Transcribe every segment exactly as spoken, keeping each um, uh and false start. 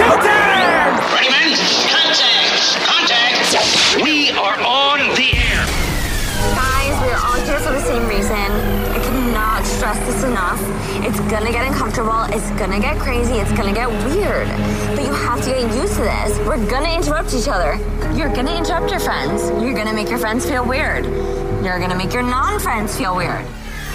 showtime! Ready, men? Contact! Contact! We are on the air. Guys, we're all here for the same reason. I cannot stress this enough. It's gonna get uncomfortable, it's gonna get crazy, it's gonna get weird. But you have to get used to this. We're gonna interrupt each other. You're gonna interrupt your friends. You're gonna make your friends feel weird. You're gonna make your non-friends feel weird.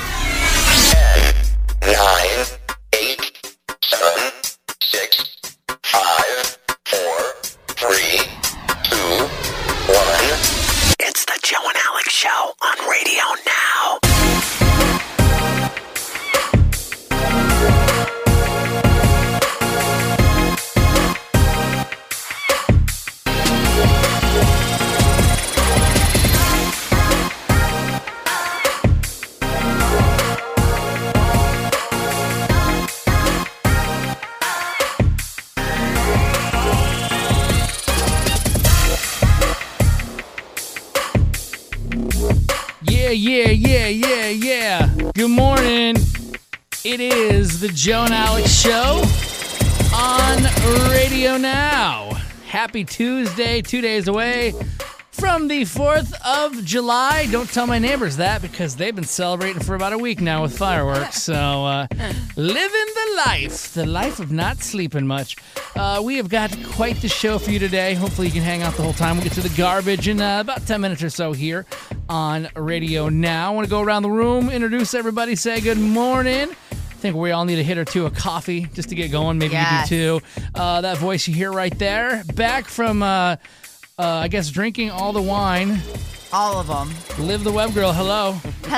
ten, nine, eight, seven, six, five, four, three, two, one. It's the Joe and Alex Show on Radio Now. Yeah, yeah, yeah, yeah, yeah. Good morning. It is the Joe and Alex Show on Radio Now. Happy Tuesday, two days away from the fourth of July. Don't tell my neighbors that because they've been celebrating for about a week now with fireworks. So, uh, living the life, the life of not sleeping much. Uh, we have got quite the show for you today. Hopefully you can hang out the whole time. We'll get to the garbage in uh, about ten minutes or so here on Radio Now. I want to go around the room, introduce everybody, say good morning. I think we all need a hit or two of coffee just to get going. Maybe Yes. you do too. Uh, that voice you hear right there. Back from, uh, uh, I guess, drinking all the wine. All of them. Liv the Web Girl, hello.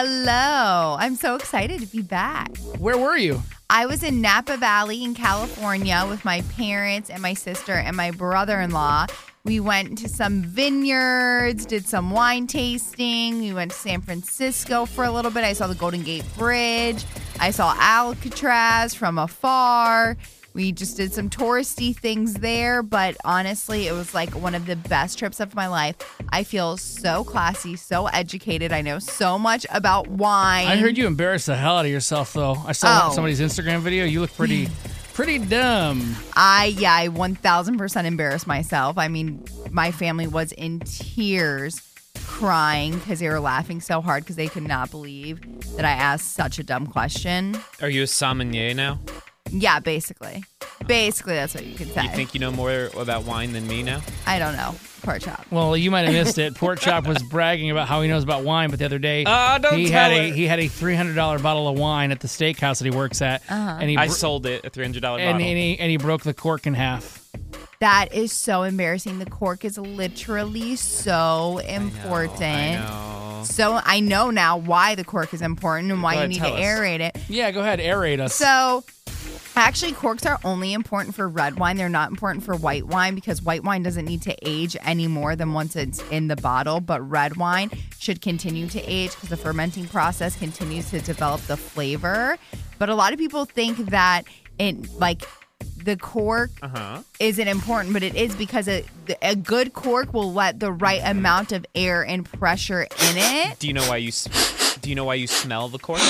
Hello. I'm so excited to be back. Where were you? I was in Napa Valley in California with my parents and my sister and my brother-in-law. We went to some vineyards, did some wine tasting. We went to San Francisco for a little bit. I saw the Golden Gate Bridge. I saw Alcatraz from afar. We just did some touristy things there, but honestly, it was like one of the best trips of my life. I feel so classy, so educated. I know so much about wine. I heard you embarrassed the hell out of yourself, though. I saw Oh. somebody's Instagram video. You look pretty, pretty dumb. I, yeah, I one thousand percent embarrassed myself. I mean, my family was in tears crying because they were laughing so hard because they could not believe that I asked such a dumb question. Are you a sommelier now? Yeah, basically. Basically, that's what you could say. You think you know more about wine than me now? I don't know. Pork chop. Well, you might have missed it. Pork Chop was bragging about how he knows about wine, but the other day Ah, don't he tell had a her. he had a three hundred dollar bottle of wine at the steakhouse that he works at, Uh-huh. and he I bro- sold it, a three hundred dollars and, bottle. and he and he broke the cork in half. That is so embarrassing. The cork is literally so important. I know. So I know now why the cork is important and why Go you ahead, need to tell us. aerate it. Yeah, go ahead, aerate us. So actually, corks are only important for red wine. They're not important for white wine because white wine doesn't need to age any more than once it's in the bottle. But red wine should continue to age because the fermenting process continues to develop the flavor. But a lot of people think that it like the cork Uh-huh. isn't important, but it is because a, a good cork will let the right amount of air and pressure in it. Do you know why you s- Do you know why you smell the cork?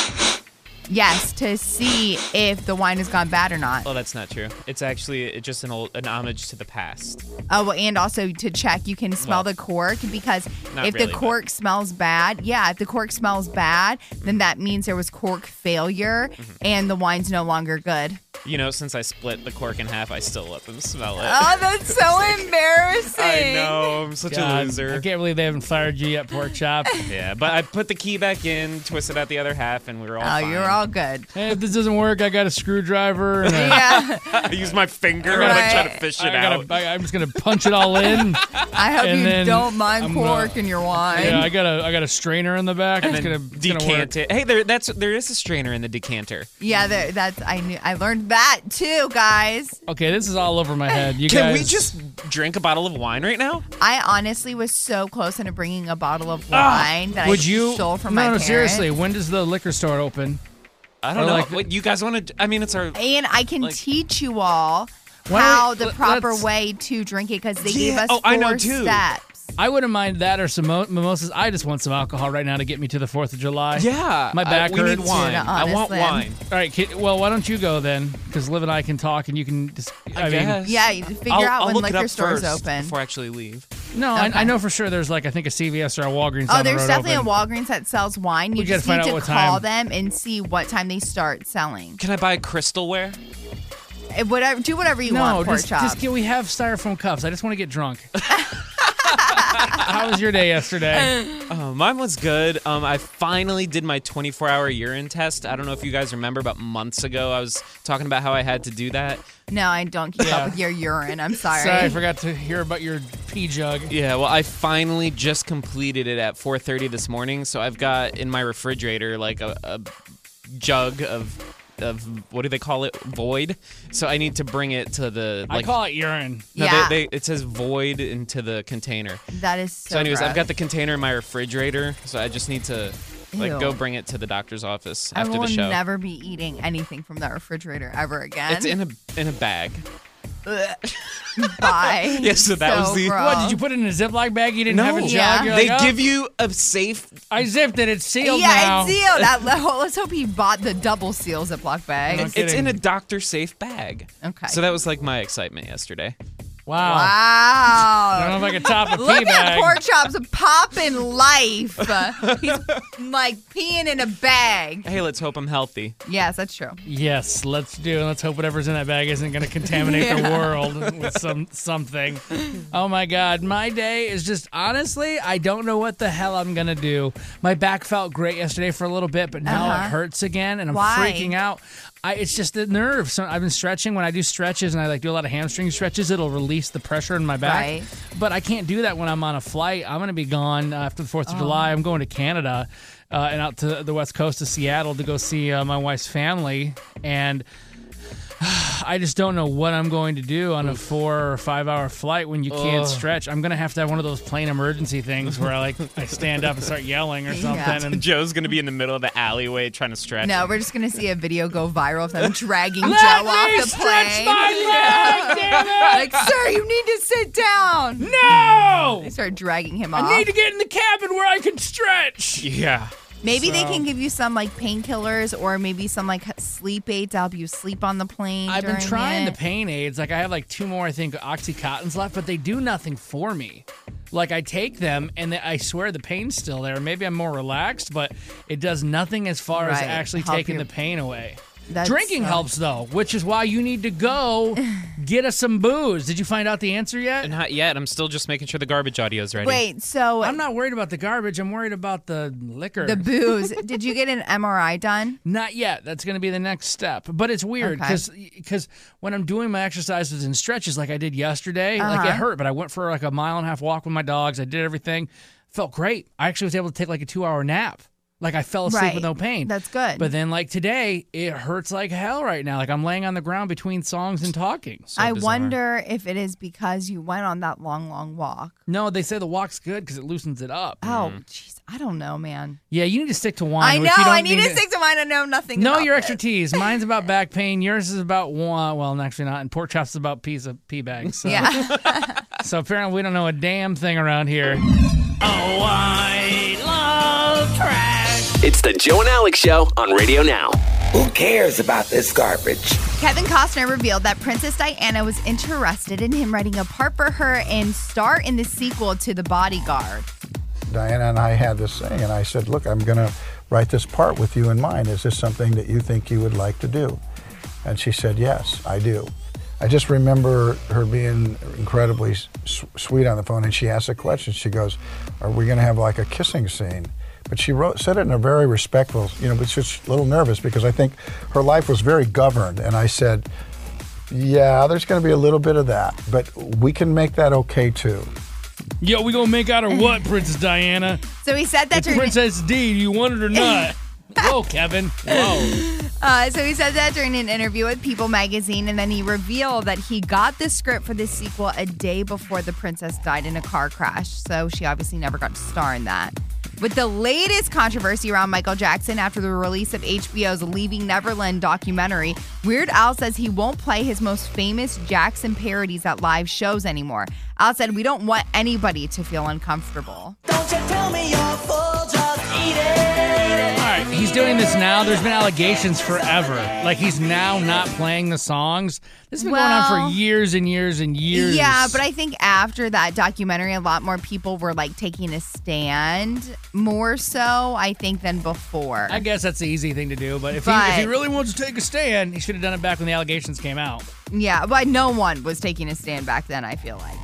Yes, to see if the wine has gone bad or not. Oh, that's not true. It's actually just an old, an homage to the past. Oh, well, and also to check, you can smell Well, the cork because not if really, the but- cork smells bad, yeah, if the cork smells bad, then that means there was cork failure Mm-hmm. and the wine's no longer good. You know, since I split the cork in half, I still let them smell it. Oh, that's so embarrassing. I know. I'm such a God, loser. I can't believe they haven't fired you yet, Pork Chop. Yeah, but I put the key back in, twisted out the other half, and we were all Oh, fine. you're all good. Hey, if this doesn't work, I got a screwdriver. And a, Yeah. I use my finger Right. and I try to fish it I out. gotta, I, I'm just gonna punch it all in. I hope And you then don't mind I'm, cork uh, in your wine. Yeah, I got a I got a strainer in the back. and It's then gonna, it's gonna work. decant it. Hey, there, that's there is a strainer in the decanter. Yeah, there, that's I knew I learned that too, guys. Okay, this is all over my head. You Can guys, we just drink a bottle of wine right now? I honestly was so close into bringing a bottle of wine that Ah, Would I you? stole from no, my no, parents. seriously. When does the liquor store open? I don't Or know. like- what you guys want to? I mean, it's our. And I can Like- teach you all Why how don't we- the let- proper let's- way to drink it because they gave Yeah. us Oh, four I know, too. steps. I wouldn't mind that or some mo- mimosas. I just want some alcohol right now to get me to the fourth of July. Yeah. My back I, we hurts. need wine. Dude, I want honestly. wine. All right, kid, well, why don't you go then? Because Liv and I can talk, and you can just. I, I mean, guess. Yeah, you figure I'll, out I'll when look it liquor up stores first open. before I actually leave. no, Okay. I, I know for sure. There's like I think a C V S or a Walgreens. Oh, down the there's road definitely open. a Walgreens that sells wine. You We gotta just find need out to what call time. them and see what time they start selling. Can I buy crystalware? Eh, Whatever, do whatever you No, want, pork just, chop. just get. We have styrofoam cups. I just want to get drunk. How was your day yesterday? Oh, mine was good. Um, I finally did my twenty-four hour urine test. I don't know if you guys remember, but months ago I was talking about how I had to do that. No, I don't keep Yeah. up with your urine. I'm sorry. Sorry, I forgot to hear about your pee jug. Yeah, well, I finally just completed it at four thirty this morning, so I've got in my refrigerator like a, a jug of of what do they call it? Void. So I need to bring it to the like. I call it urine. no, Yeah. they, they, it says void into the container. That is so So, anyways, I've gross. got the container in my refrigerator, so I just need to like Ew. go bring it to the doctor's office I after will the show. never be eating anything from that refrigerator ever again. It's in a in a bag. Bye. Yeah, so that was the- gross. What, did you put it in a Ziploc bag? You didn't No. have a jug? Yeah. You're They like, oh, give you a safe. I zipped it. It's sealed Yeah, now. it's sealed. That, let's hope he bought the double seal Ziploc bag. No It's kidding. in a doctor safe bag. Okay. So that was like my excitement yesterday. Wow. Wow. I don't know if I could top a pee Look bag. at Pork Chop's popping life. Uh, he's like peeing in a bag. Hey, let's hope I'm healthy. Yes, that's true. Yes, let's do. And let's hope whatever's in that bag isn't going to contaminate the Yeah. world with some something. Oh my God, my day is just honestly, I don't know what the hell I'm gonna do. My back felt great yesterday for a little bit, but now Uh-huh. it hurts again, and I'm Why? freaking out. I, it's just the nerve. So I've been stretching. When I do stretches and I like do a lot of hamstring stretches, it'll release the pressure in my back. Right. But I can't do that when I'm on a flight. I'm gonna be gone uh, after the Fourth of Oh. July. I'm going to Canada uh, and out to the west coast of Seattle to go see uh, my wife's family, and I just don't know what I'm going to do on a four or five hour flight when you can't Ugh. stretch. I'm gonna have to have one of those plane emergency things where I like I stand up and start yelling or something. Yeah. And Joe's gonna be in the middle of the alleyway trying to stretch. No, we're just gonna see a video go viral of them dragging Let Joe me off the stretch plane. my leg, damn it! Like, sir, you need to sit down. No! They start dragging him off. I need to get in the cabin where I can stretch. Yeah. Maybe they So- can give you some like painkillers or maybe some like sleep aids to help you sleep on the plane. I've been during trying it. the pain aids. Like I have like two more, I think, Oxycontins left, but they do nothing for me. Like I take them and they, I swear the pain's still there. Maybe I'm more relaxed, but it does nothing as far as Right. actually Help taking your- the pain away. That's, Drinking uh, helps though, which is why you need to go get us some booze. Did you find out the answer yet? Not yet. I'm still just making sure the garbage audio's ready. Wait, so I'm not worried about the garbage. I'm worried about the liquor. the booze. Did you get an M R I done? Not yet. That's going to be the next step. But it's weird Okay. because when I'm doing my exercises and stretches like I did yesterday, like it Uh-huh. hurt, but I went for like a mile and a half walk with my dogs. I did everything. Felt great. I actually was able to take like a two hour nap. Like I fell asleep Right. with no pain. That's good. But then like today, it hurts like hell right now. Like I'm laying on the ground between songs and talking. So I bizarre. wonder if it is because you went on that long, long walk. No, they say the walk's good because it loosens it up. Oh, jeez. I don't know, man. Yeah, you need to stick to wine. I which know. you don't I need to stick to mine. I know nothing Know about your this. expertise. Mine's about back pain. Yours is about one. Well, actually not. And pork chops is about peas of pea bags. So. Yeah. So apparently we don't know a damn thing around here. Oh, I love trash. It's the Joe and Alex Show on Radio Now. Who cares about this garbage? Kevin Costner revealed that Princess Diana was interested in him writing a part for her and star in the sequel to The Bodyguard. Diana and I had this thing, and I said, look, I'm going to write this part with you in mind. Is this something that you think you would like to do? And she said, yes, I do. I just remember her being incredibly s- sweet on the phone, and she asked a question. She goes, are we going to have like a kissing scene? But she wrote, said it in a very respectful, you know, but she was a little nervous because I think her life was very governed. And I said, yeah, there's going to be a little bit of that, but we can make that okay too. Yo, we gonna make out or what, Princess Diana? So he said that It's to Princess D. You want it or not? Whoa, Kevin. Whoa. Uh, so he said that during an interview with People magazine, and then he revealed that he got the script for the sequel a day before the princess died in a car crash. So she obviously never got to star in that. With the latest controversy around Michael Jackson after the release of H B O's Leaving Neverland documentary, Weird Al says he won't play his most famous Jackson parodies at live shows anymore. Al said, "We don't want anybody to feel uncomfortable." Don't you tell me you're full, just eat it. All right, he's doing this now. There's been allegations forever. Like, he's now not playing the songs. This has been Well, going on for years and years and years. Yeah, but I think after that documentary, a lot more people were like taking a stand more so, I think, than before. I guess that's the easy thing to do. But if, he, But- if he really wants to take a stand, he should have done it back when the allegations came out. Yeah, but no one was taking a stand back then, I feel like.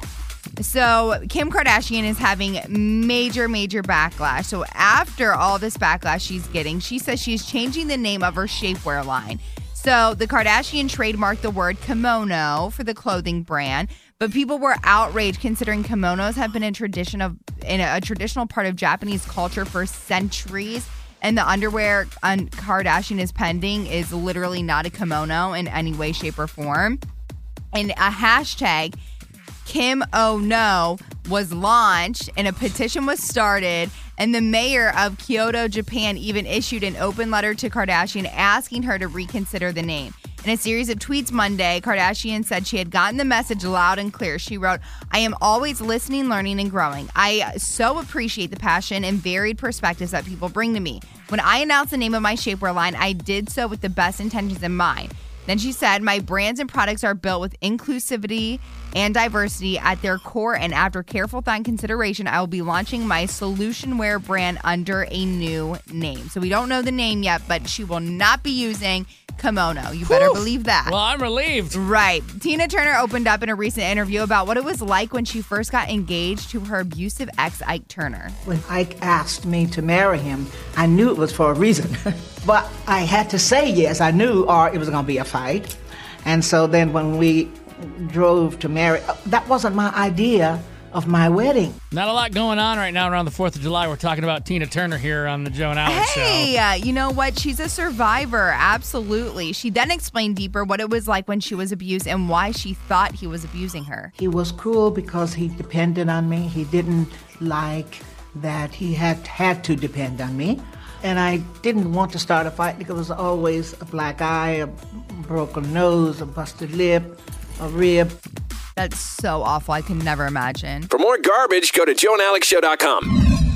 So Kim Kardashian is having major, major backlash. So after all this backlash she's getting, she says she's changing the name of her shapewear line. So the Kardashian trademarked the word kimono for the clothing brand, but people were outraged considering kimonos have been a tradition of in a, a traditional part of Japanese culture for centuries. And the underwear on Kardashian is pending is literally not a kimono in any way, shape, or form. And a hashtag Kim Oh No was launched and a petition was started, and the mayor of Kyoto, Japan even issued an open letter to Kardashian asking her to reconsider the name. In a series of tweets Monday, Kardashian said she had gotten the message loud and clear. She wrote, "I am always listening, learning, and growing. I so appreciate the passion and varied perspectives that people bring to me. When I announced the name of my shapewear line, I did so with the best intentions in mind." Then she said, "My brands and products are built with inclusivity and diversity at their core, and after careful thought and consideration, I will be launching my solution wear brand under a new name." So we don't know the name yet, but she will not be using kimono. You better Whew. believe that. Well, I'm relieved. Right. Tina Turner opened up in a recent interview about what it was like when she first got engaged to her abusive ex, Ike Turner. When Ike asked me to marry him, I knew it was for a reason. But I had to say yes. I knew, or it was going to be a fight. And so then when we drove to marry, that wasn't my idea of my wedding. Not a lot going on right now around the fourth of July. We're talking about Tina Turner here on the Joe and Alex Hey, Show. uh, you know what? She's a survivor. Absolutely. She then explained deeper what it was like when she was abused and why she thought he was abusing her. He was cruel because he depended on me. He didn't like that he had had to depend on me. And I didn't want to start a fight because there was always a black eye, a broken nose, a busted lip, a rib. That's so awful. I can never imagine. For more garbage, go to joe and alex show dot com.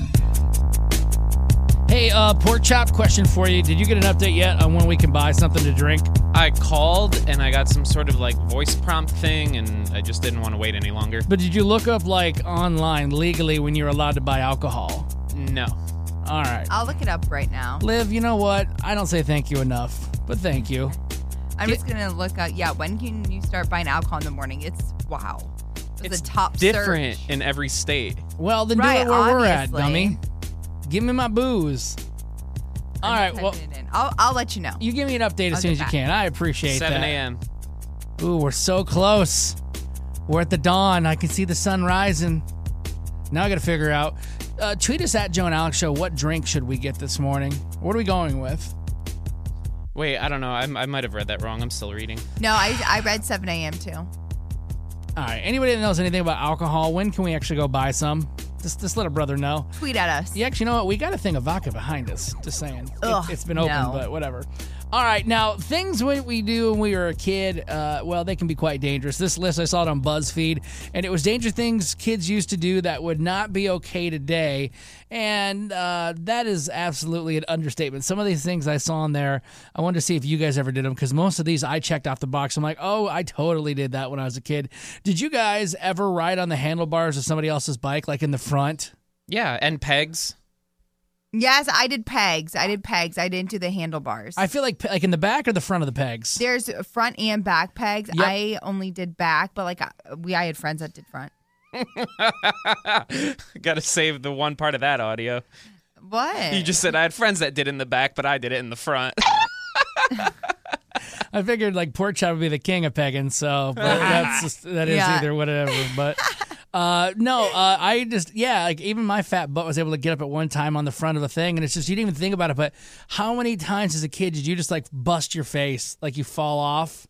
Hey, uh, pork chop question for you. Did you get an update yet on when we can buy something to drink? I called and I got some sort of like voice prompt thing, and I just didn't want to wait any longer. But did you look up like online legally when you're allowed to buy alcohol? No. All right. I'll look it up right now. Liv, you know what? I don't say thank you enough, but thank you. I'm just going to look up, yeah, when can you start buying alcohol in the morning? It's, wow. It's, It's a top different search. in every state. Well, then Right, do it where we're at, obviously. dummy. Give me my booze. All I'm right, well, typing it in. I'll, I'll let you know. you give me an update as I'll soon get as you back. can. I appreciate seven that. a.m. Ooh, we're so close. We're at the dawn. I can see the sun rising. Now I got to figure out. Uh, tweet us at Joe and Alex Show. What drink should we get this morning? What are we going with? Wait, I don't know. I, I might have read that wrong. I'm still reading. No, I, I read seven a.m. too. All right. Anybody that knows anything about alcohol, when can we actually go buy some? Just, just let a brother know. Tweet at us. Yeah, actually, you know what? We got a thing of vodka behind us. Just saying. It- Ugh, it's been open, no. but whatever. All right. Now, things we, we do when we were a kid, uh, well, they can be quite dangerous. This list, I saw it on BuzzFeed, and it was dangerous things kids used to do that would not be okay today. And uh, that is absolutely an understatement. Some of these things I saw in there, I wanted to see if you guys ever did them, because most of these I checked off the box. I'm like, oh, I totally did that when I was a kid. Did you guys ever ride on the handlebars of somebody else's bike, like in the front? Yeah, and pegs. Yes, I did pegs. I did pegs. I didn't do the handlebars. I feel like like in the back or the front of the pegs. There's front and back pegs. Yep. I only did back, but like I- we, I had friends that did front. Got to save the one part of that audio. What? You just said I had friends that did it in the back, but I did it in the front. I figured like pork chop would be the king of pegging, so but that's just, that is Yeah. either whatever. But Uh, no, uh, I just, yeah, like even my fat butt was able to get up at one time on the front of a thing, and it's just, you didn't even think about it, but how many times as a kid did you just like bust your face, like you fall off?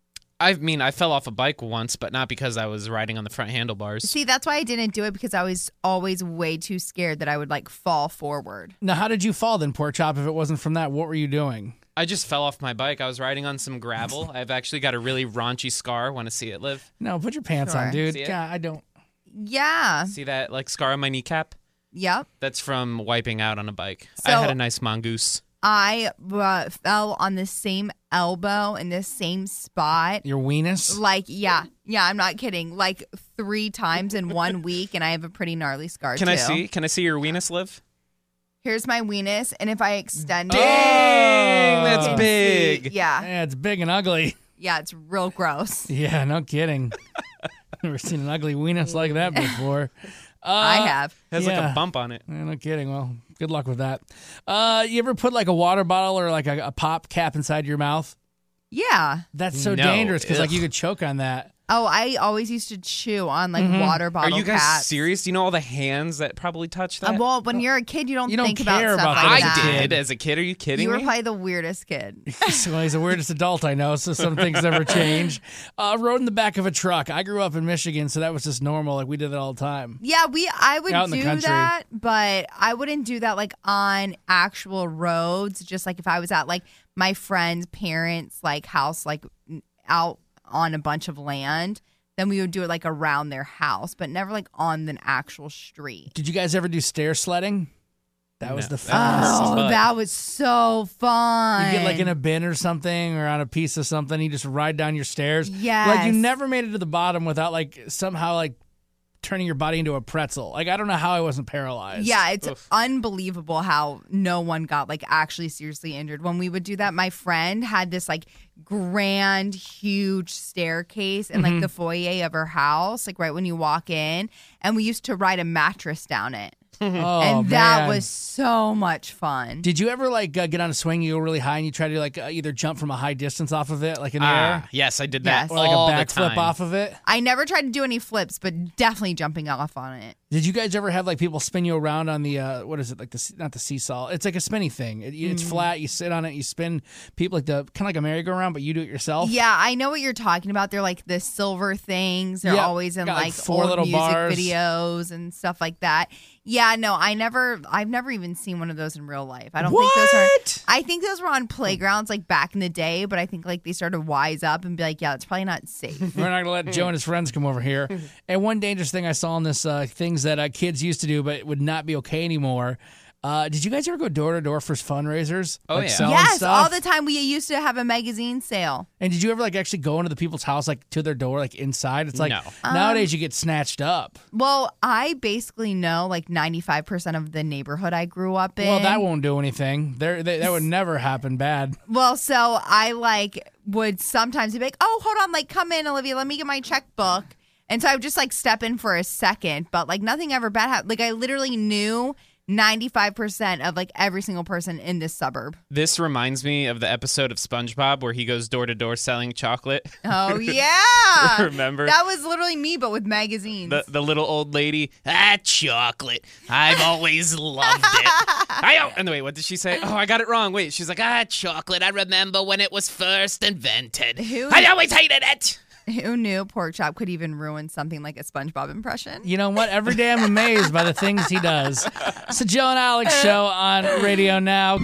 I mean, I fell off a bike once, but not because I was riding on the front handlebars. See, that's why I didn't do it, because I was always way too scared that I would like fall forward. Now, how did you fall then, Pork Chop, if it wasn't from that? What were you doing? I just fell off my bike. I was riding on some gravel. I've actually got a really raunchy scar. Want to see it, Liv? No, put your pants Sure. on, dude. See it? God, I don't. Yeah. See that like scar on my kneecap? Yep. That's from wiping out on a bike. I So- had a nice mongoose. I uh, fell on the same elbow in the same spot. Your weenus? Like, yeah. Yeah, I'm not kidding. Like three times in one week, and I have a pretty gnarly scar, Can too. I see? Can I see your weenus, Liv? Here's my weenus, and if I extend it... Dang, you that's can big. see- yeah. Yeah, it's big and ugly. Yeah, it's real gross. Yeah, no kidding. Never seen an ugly weenus like that before. Uh, I have. It has like yeah. a bump on it. Yeah, no kidding. Well, good luck with that. Uh, you ever put like a water bottle or like a, a pop cap inside your mouth? Yeah. That's so No, dangerous because like ugh. you could choke on that. Oh, I always used to chew on like Mm-hmm. water Are bottle you guys caps. serious? Do you know all the hands that probably touch that? Uh, well, when you're a kid, you don't You don't think care about stuff about like that as a that. I did as a kid. Are you kidding You were me? probably the weirdest kid. So he's the weirdest adult I know, so some things never change. Uh, rode in the back of a truck. I grew up in Michigan, so that was just normal. Like we did it all the time. Yeah, we I would Out in the do country. that, but I wouldn't do that like on actual roads. Just like if I was at like my friend's parents' like house, like n- out on a bunch of land, then we would do it like around their house, but never like on an actual street. Did you guys ever do stair sledding? That was No. the funnest. Oh, But- that was so fun. You get like in a bin or something or on a piece of something, you just ride down your stairs. Yes. Like you never made it to the bottom without like somehow like turning your body into a pretzel. Like I don't know how I wasn't paralyzed. Yeah, it's unbelievable how no one got like actually seriously injured. When we would do that, my friend had this like grand, huge staircase in Mm-hmm. like the foyer of her house, like right when you walk in, and we used to ride a mattress down it. Oh, and that man. was so much fun. Did you ever like uh, get on a swing, you go really high, and you try to like uh, either jump from a high distance off of it, like in the Ah, air, yes, I did that Yes. or like all a the backflip time. off of it? I never tried to do any flips, but definitely jumping off on it. Did you guys ever have like people spin you around on the uh, what is it like the not the seesaw? It's like a spinny thing. It, it's Mm. flat. You sit on it. You spin people like the kind of like a merry-go-round, but you do it yourself. Yeah, I know what you're talking about. They're like the silver things. They're Yep. always in Got, like, like, four old little music bars. videos and stuff like that. Yeah, no, I never, I've never even seen one of those in real life. I don't think those What? are. I think those were on playgrounds like back in the day, but I think like they started to wise up and be like, yeah, it's probably not safe. We're not gonna let Joe and his friends come over here. And one dangerous thing I saw in this uh, things that uh, kids used to do, but would not be okay anymore. Uh, did you guys ever go door to door for fundraisers? Oh, like yeah. selling Yes, stuff? all the time. We used to have a magazine sale. And did you ever like actually go into the people's house, like to their door, like inside? It's like No. nowadays you get snatched up. Well, I basically know like ninety-five percent of the neighborhood I grew up in. Well, that won't do anything. There, they, that would never happen bad. Well, so I like would sometimes be like, oh, hold on, like come in, Olivia, let me get my checkbook. And so I would just like step in for a second, but like nothing ever bad happened. Like I literally knew ninety-five percent of like every single person in this suburb. This reminds me of the episode of SpongeBob where he goes door to door selling chocolate. Oh, yeah. Remember? That was literally me, but with magazines. The the little old lady, ah, chocolate. I've always loved it. I oh, and wait, what did she say? Oh, I got it wrong. Wait, she's like, ah, chocolate. I remember when it was first invented. Who- I always hated it. Who knew Pork Chop could even ruin something like a SpongeBob impression? You know what? Every day I'm amazed by the things he does. It's the Joe and Alex Show on Radio Now.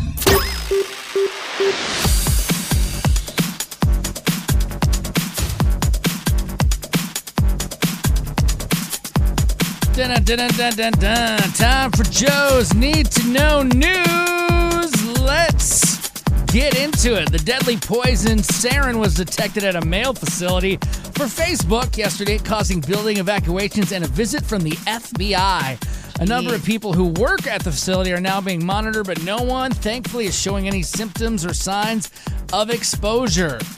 Dun, dun, dun, dun, dun, dun. Time for Joe's Need to Know News. Let's get into it. The deadly poison sarin was detected at a mail facility for Facebook yesterday, causing building evacuations and a visit from the F B I. A number of people who work at the facility are now being monitored, but no one, thankfully, is showing any symptoms or signs of exposure.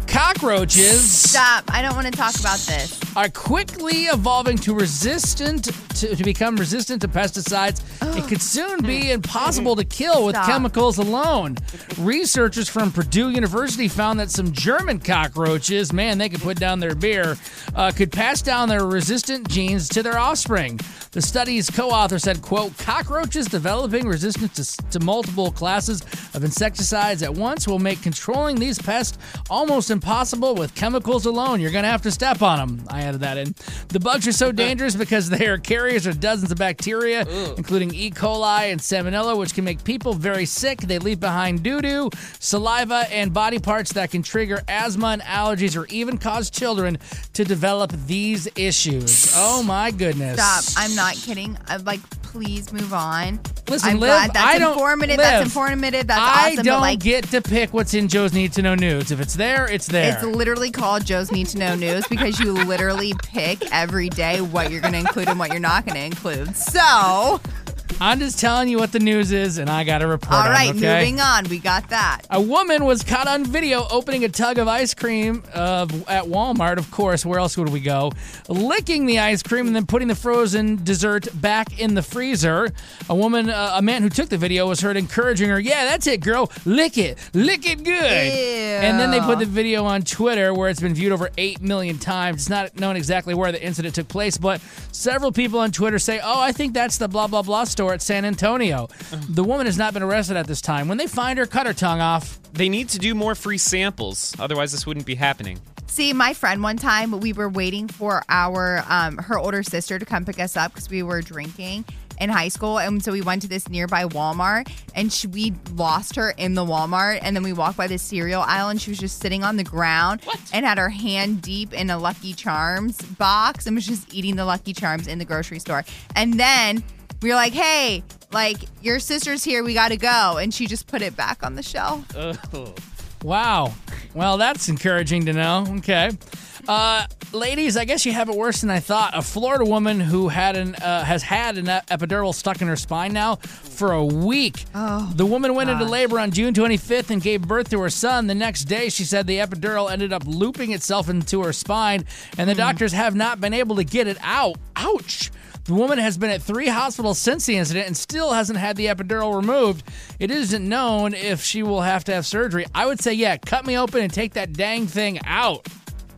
Cockroaches Stop. I don't want to talk about this. are quickly evolving to resistant to, to become resistant to pesticides. It could soon be impossible to kill with Stop. chemicals alone. Researchers from Purdue University found that some German cockroaches, man, they could put down their beer, uh, could pass down their resistant genes to their offspring. The study's co-author said, quote, cockroaches developing resistance to, to multiple classes of insecticides at once will make controlling these pests almost impossible with chemicals alone. You're going to have to step on them. I added that in. The bugs are so dangerous because they are carriers of dozens of bacteria, including E. coli and salmonella, which can make people very sick. They leave behind doo-doo, saliva, and body parts that can trigger asthma and allergies or even cause children to develop these issues. Oh, my goodness. Stop. I'm not kidding. I'm like, please move on. Listen, I'm Liv, glad that's I don't- informative. Liv, that's informative. That's I awesome. don't but like, get to pick what's in Joe's Need to Know News. If it's there, it's there. it's literally called Joe's Need to Know News because you literally pick every day what you're going to include and what you're not going to include. So, I'm just telling you what the news is, and I got to report all on right, it, okay? moving on. We got that. A woman was caught on video opening a tub of ice cream uh, at Walmart, of course. Where else would we go? Licking the ice cream and then putting the frozen dessert back in the freezer. A woman, uh, a man who took the video was heard encouraging her, yeah, that's it, girl. Lick it. Lick it good. And then they put the video on Twitter where it's been viewed over eight million times. It's not known exactly where the incident took place, but several people on Twitter say, oh, I think that's the blah, blah, blah store at San Antonio. The woman has not been arrested at this time. When they find her, cut her tongue off. They need to do more free samples. Otherwise, this wouldn't be happening. See, my friend one time, we were waiting for our um, her older sister to come pick us up because we were drinking in high school. And so we went to this nearby Walmart and she, we lost her in the Walmart. And then we walked by this cereal aisle and she was just sitting on the ground What? and had her hand deep in a Lucky Charms box and was just eating the Lucky Charms in the grocery store. And then we were like, hey, like, your sister's here. We got to go. And she just put it back on the shelf. Oh. Wow. Well, that's encouraging to know. Okay. Uh, ladies, I guess you have it worse than I thought. A Florida woman who had an uh, has had an epidural stuck in her spine now for a week. Oh, the woman went into gosh. labor on June twenty-fifth and gave birth to her son. The next day, she said the epidural ended up looping itself into her spine, and the Mm. doctors have not been able to get it out. Ouch. The woman has been at three hospitals since the incident and still hasn't had the epidural removed. It isn't known if she will have to have surgery. I would say, yeah, cut me open and take that dang thing out.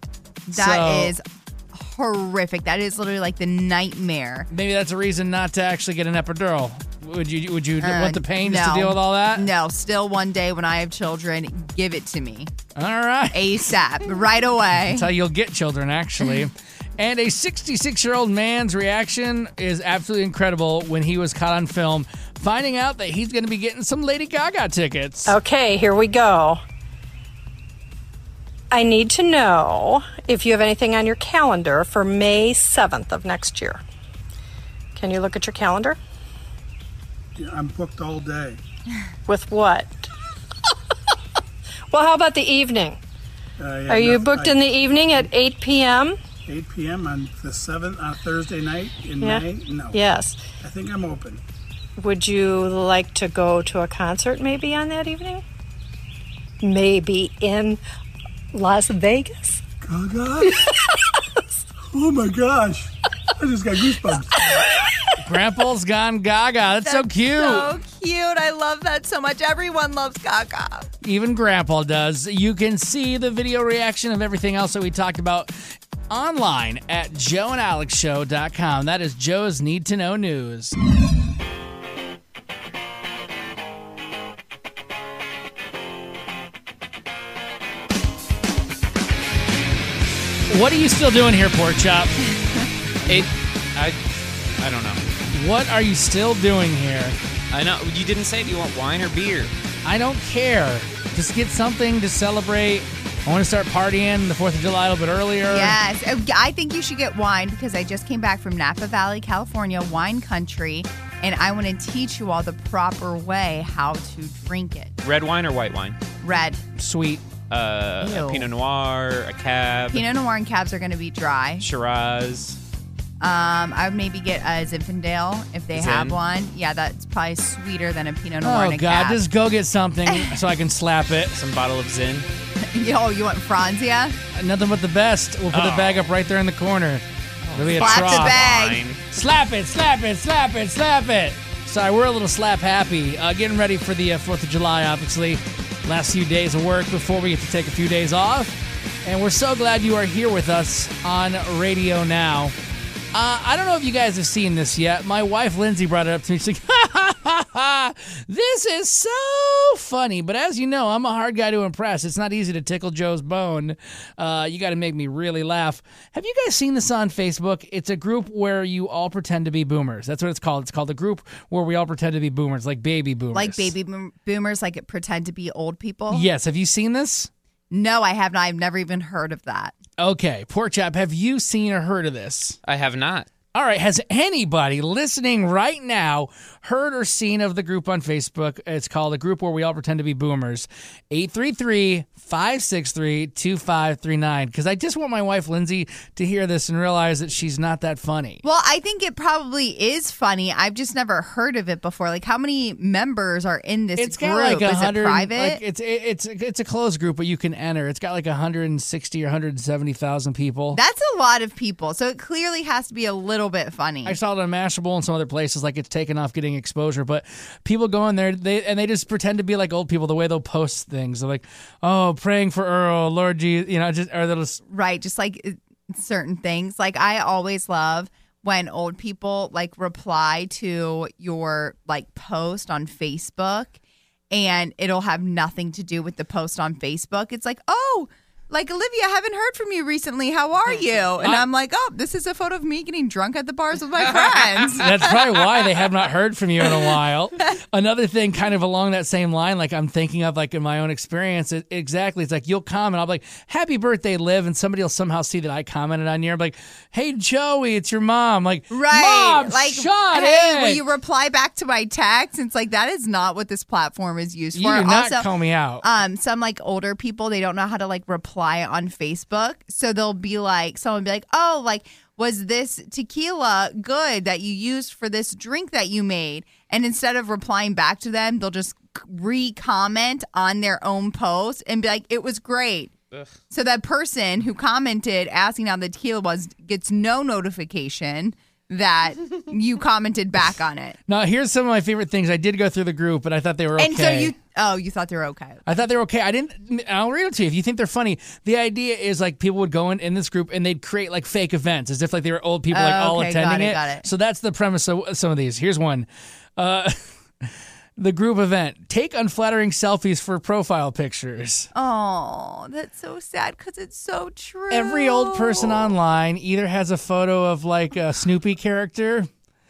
That So- is horrific. That is literally like the nightmare. Maybe that's a reason not to actually get an epidural. Would you Would you Uh, want the pain just to no. deal with all that? No, still one day when I have children, give it to me. All right. ASAP, right away. That's how you'll get children, actually. And a sixty-six-year-old man's reaction is absolutely incredible when he was caught on film, finding out that he's going to be getting some Lady Gaga tickets. Okay, here we go. I need to know if you have anything on your calendar for May seventh of next year. Can you look at your calendar? I'm booked all day. With what? Well, how about the evening? Uh, yeah, Are you no, booked I- in the evening at eight p.m.? eight p.m. on the seventh, on Thursday night in Yeah. May? No. Yes. I think I'm open. Would you like to go to a concert maybe on that evening? Maybe in Las Vegas? Gaga? Oh my gosh. I just got goosebumps. Grandpa's gone Gaga. That's, so cute. So cute. I love that so much. Everyone loves Gaga. Even Grandpa does. You can see the video reaction of everything else that we talked about online at joe and alex show dot com. That is Joe's Need to Know News. What are you still doing here, Pork Chop? It, I, I don't know. What are you still doing here? I know you didn't say. Do you want wine or beer? I don't care. Just get something to celebrate. I want to start partying the fourth of July a little bit earlier. Yes. Uh, I think you should get wine because I just came back from Napa Valley, California, wine country, and I want to teach you all the proper way how to drink it. Red wine or white wine? Red. Sweet. Uh, a Ew. Pinot Noir, a Cab, Pinot Noir and Cabs are going to be dry. Shiraz. Um, I would maybe get a Zinfandel if they have Zin. one. Yeah, that's probably sweeter than a Pinot Noir Oh, and a God. Cab. Just go get something so I can slap it. Some bottle of Zin. Yo, you want Franzia? Nothing but the best. We'll put Oh. the bag up right there in the corner. There'll be a Slap trough. the bag. Fine. Slap it, slap it, slap it, slap it. Sorry, we're a little slap happy. Uh, getting ready for the uh, fourth of July, obviously. Last few days of work before we get to take a few days off. And we're so glad you are here with us on Radio Now. Uh, I don't know if you guys have seen this yet. My wife, Lindsay, brought it up to me. She's like, ha, ha, ha, ha. This is so funny. But as you know, I'm a hard guy to impress. It's not easy to tickle Joe's bone. Uh, you got to make me really laugh. Have you guys seen this on Facebook? It's a group where you all pretend to be boomers. That's what it's called. It's called a group where we all pretend to be boomers, like baby boomers. Like baby boom- boomers, like pretend to be old people? Yes. Have you seen this? No, I have not. I've never even heard of that. Okay. Pork Chop, have you seen or heard of this? I have not. All right, has anybody listening right now heard or seen of the group on Facebook? It's called a group where we all pretend to be boomers. eight three three, five six three, two five three nine. Because I just want my wife, Lindsay, to hear this and realize that she's not that funny. Well, I think it probably is funny. I've just never heard of it before. Like, how many members are in this It's group? got like a is it hundred. private? Like it's it, it's it's a closed group, but you can enter. It's got like one hundred sixty or one hundred seventy thousand people. That's a lot of people. So it clearly has to be a little bit funny. I saw it on Mashable and some other places, like it's taken off getting exposure. But people go in there, they and they just pretend to be like old people. The way they'll post things, they're like, "Oh, praying for Earl, Lord Jesus," you know, just or they'll just Right, just like uh, certain things. Like I always love when old people like reply to your like post on Facebook and it'll have nothing to do with the post on Facebook. It's like, "Oh, like, Olivia, I haven't heard from you recently. How are you?" And I'm like, "Oh, this is a photo of me getting drunk at the bars with my friends." That's probably why they have not heard from you in a while. Another thing kind of along that same line, like I'm thinking of like in my own experience, it, exactly. It's like you'll comment, I'll be like, "Happy birthday, Liv," and somebody will somehow see that I commented on you. I'm like, "Hey, Joey, it's your mom." Like, Right. Mom, like, shut hey, it. will you reply back to my text? It's like, that is not what this platform is used You for. do not also, call me out. Um, some like older people, they don't know how to like reply on Facebook. So they'll be like, someone will be like, "Oh, like, was this tequila good that you used for this drink that you made?" And instead of replying back to them, they'll just re-comment on their own post and be like, "It was great." Ugh. So that person who commented asking how the tequila was gets no notification that you commented back on it. Now, here's some of my favorite things. I did go through the group, but I thought they were okay. And so you, oh, you thought they were okay. I thought they were okay. I didn't. I'll read it to you if you think they're funny. The idea is like people would go in, in this group and they'd create like fake events as if like they were old people like Oh, all okay, attending got it, it. got it. So that's the premise of some of these. Here's one. Uh, the group event. Take unflattering selfies for profile pictures. Oh, that's so sad because it's so true. Every old person online either has a photo of like a Snoopy character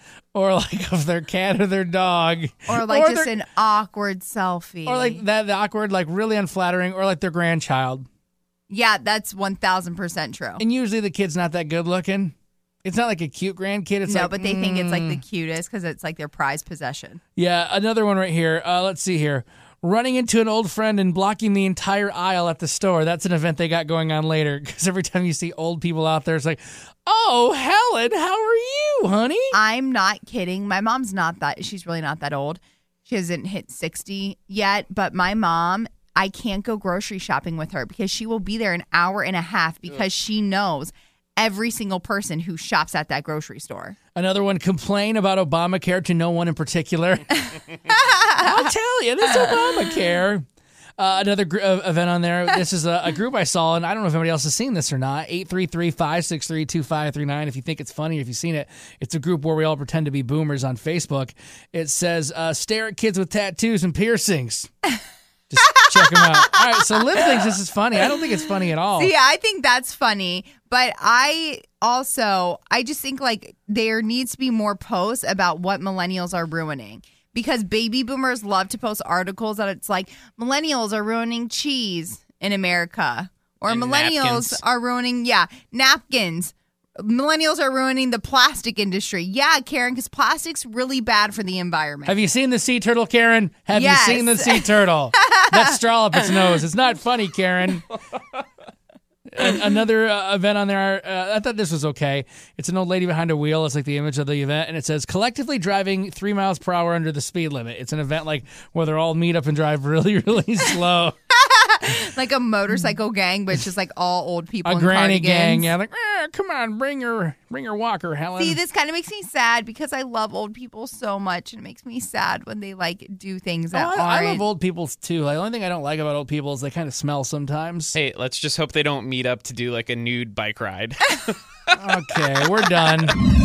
or like of their cat or their dog. Or like just their- an awkward selfie. Or like that, the awkward, like really unflattering, or like their grandchild. Yeah, that's one thousand percent true. And usually the kid's not that good looking. It's not like a cute grandkid. It's no, like, but they think it's like the mm. cutest because it's like their prized possession. Yeah, another one right here. Uh, let's see here. Running into an old friend and blocking the entire aisle at the store. That's an event they got going on later. Because every time you see old people out there, it's like, "Oh, Helen, how are you, honey?" I'm not kidding. My mom's not that, she's really not that old. She hasn't hit sixty yet. But my mom, I can't go grocery shopping with her because she will be there an hour and a half because she knows every single person who shops at that grocery store. Another one, complain about Obamacare to no one in particular. I'll tell you, this Obamacare. Uh, another gr- uh, event on there. This is a, a group I saw, and I don't know if anybody else has seen this or not. eight three three, five six three, two five three nine. If you think it's funny, if you've seen it, it's a group where we all pretend to be boomers on Facebook. It says, uh, stare at kids with tattoos and piercings. Just check them out. All right, so Liv thinks this is funny. I don't think it's funny at all. See, I think that's funny, but I also, I just think like there needs to be more posts about what millennials are ruining. Because baby boomers love to post articles that it's like millennials are ruining cheese in America, or And millennials napkins. are ruining, yeah, napkins. Millennials are ruining the plastic industry. Yeah, Karen, because plastic's really bad for the environment. Have you seen the sea turtle, Karen? Have Yes. you seen the sea turtle? That straw up its nose. It's not funny, Karen. An- another uh, event on there, uh, I thought this was okay. It's an old lady behind a wheel. It's like the image of the event, and it says, collectively driving three miles per hour under the speed limit. It's an event like where they're all meet up and drive really, really slow. Like a motorcycle gang, but it's just like all old people A in granny cardigans. gang, yeah. Like, eh, come on, bring your bring your walker, Helen. See, this kind of makes me sad because I love old people so much, and it makes me sad when they like do things that Oh, I, aren't. I love old people too. Like, the only thing I don't like about old people is they kind of smell sometimes. Hey, let's just hope they don't meet up to do like a nude bike ride. Okay, we're done.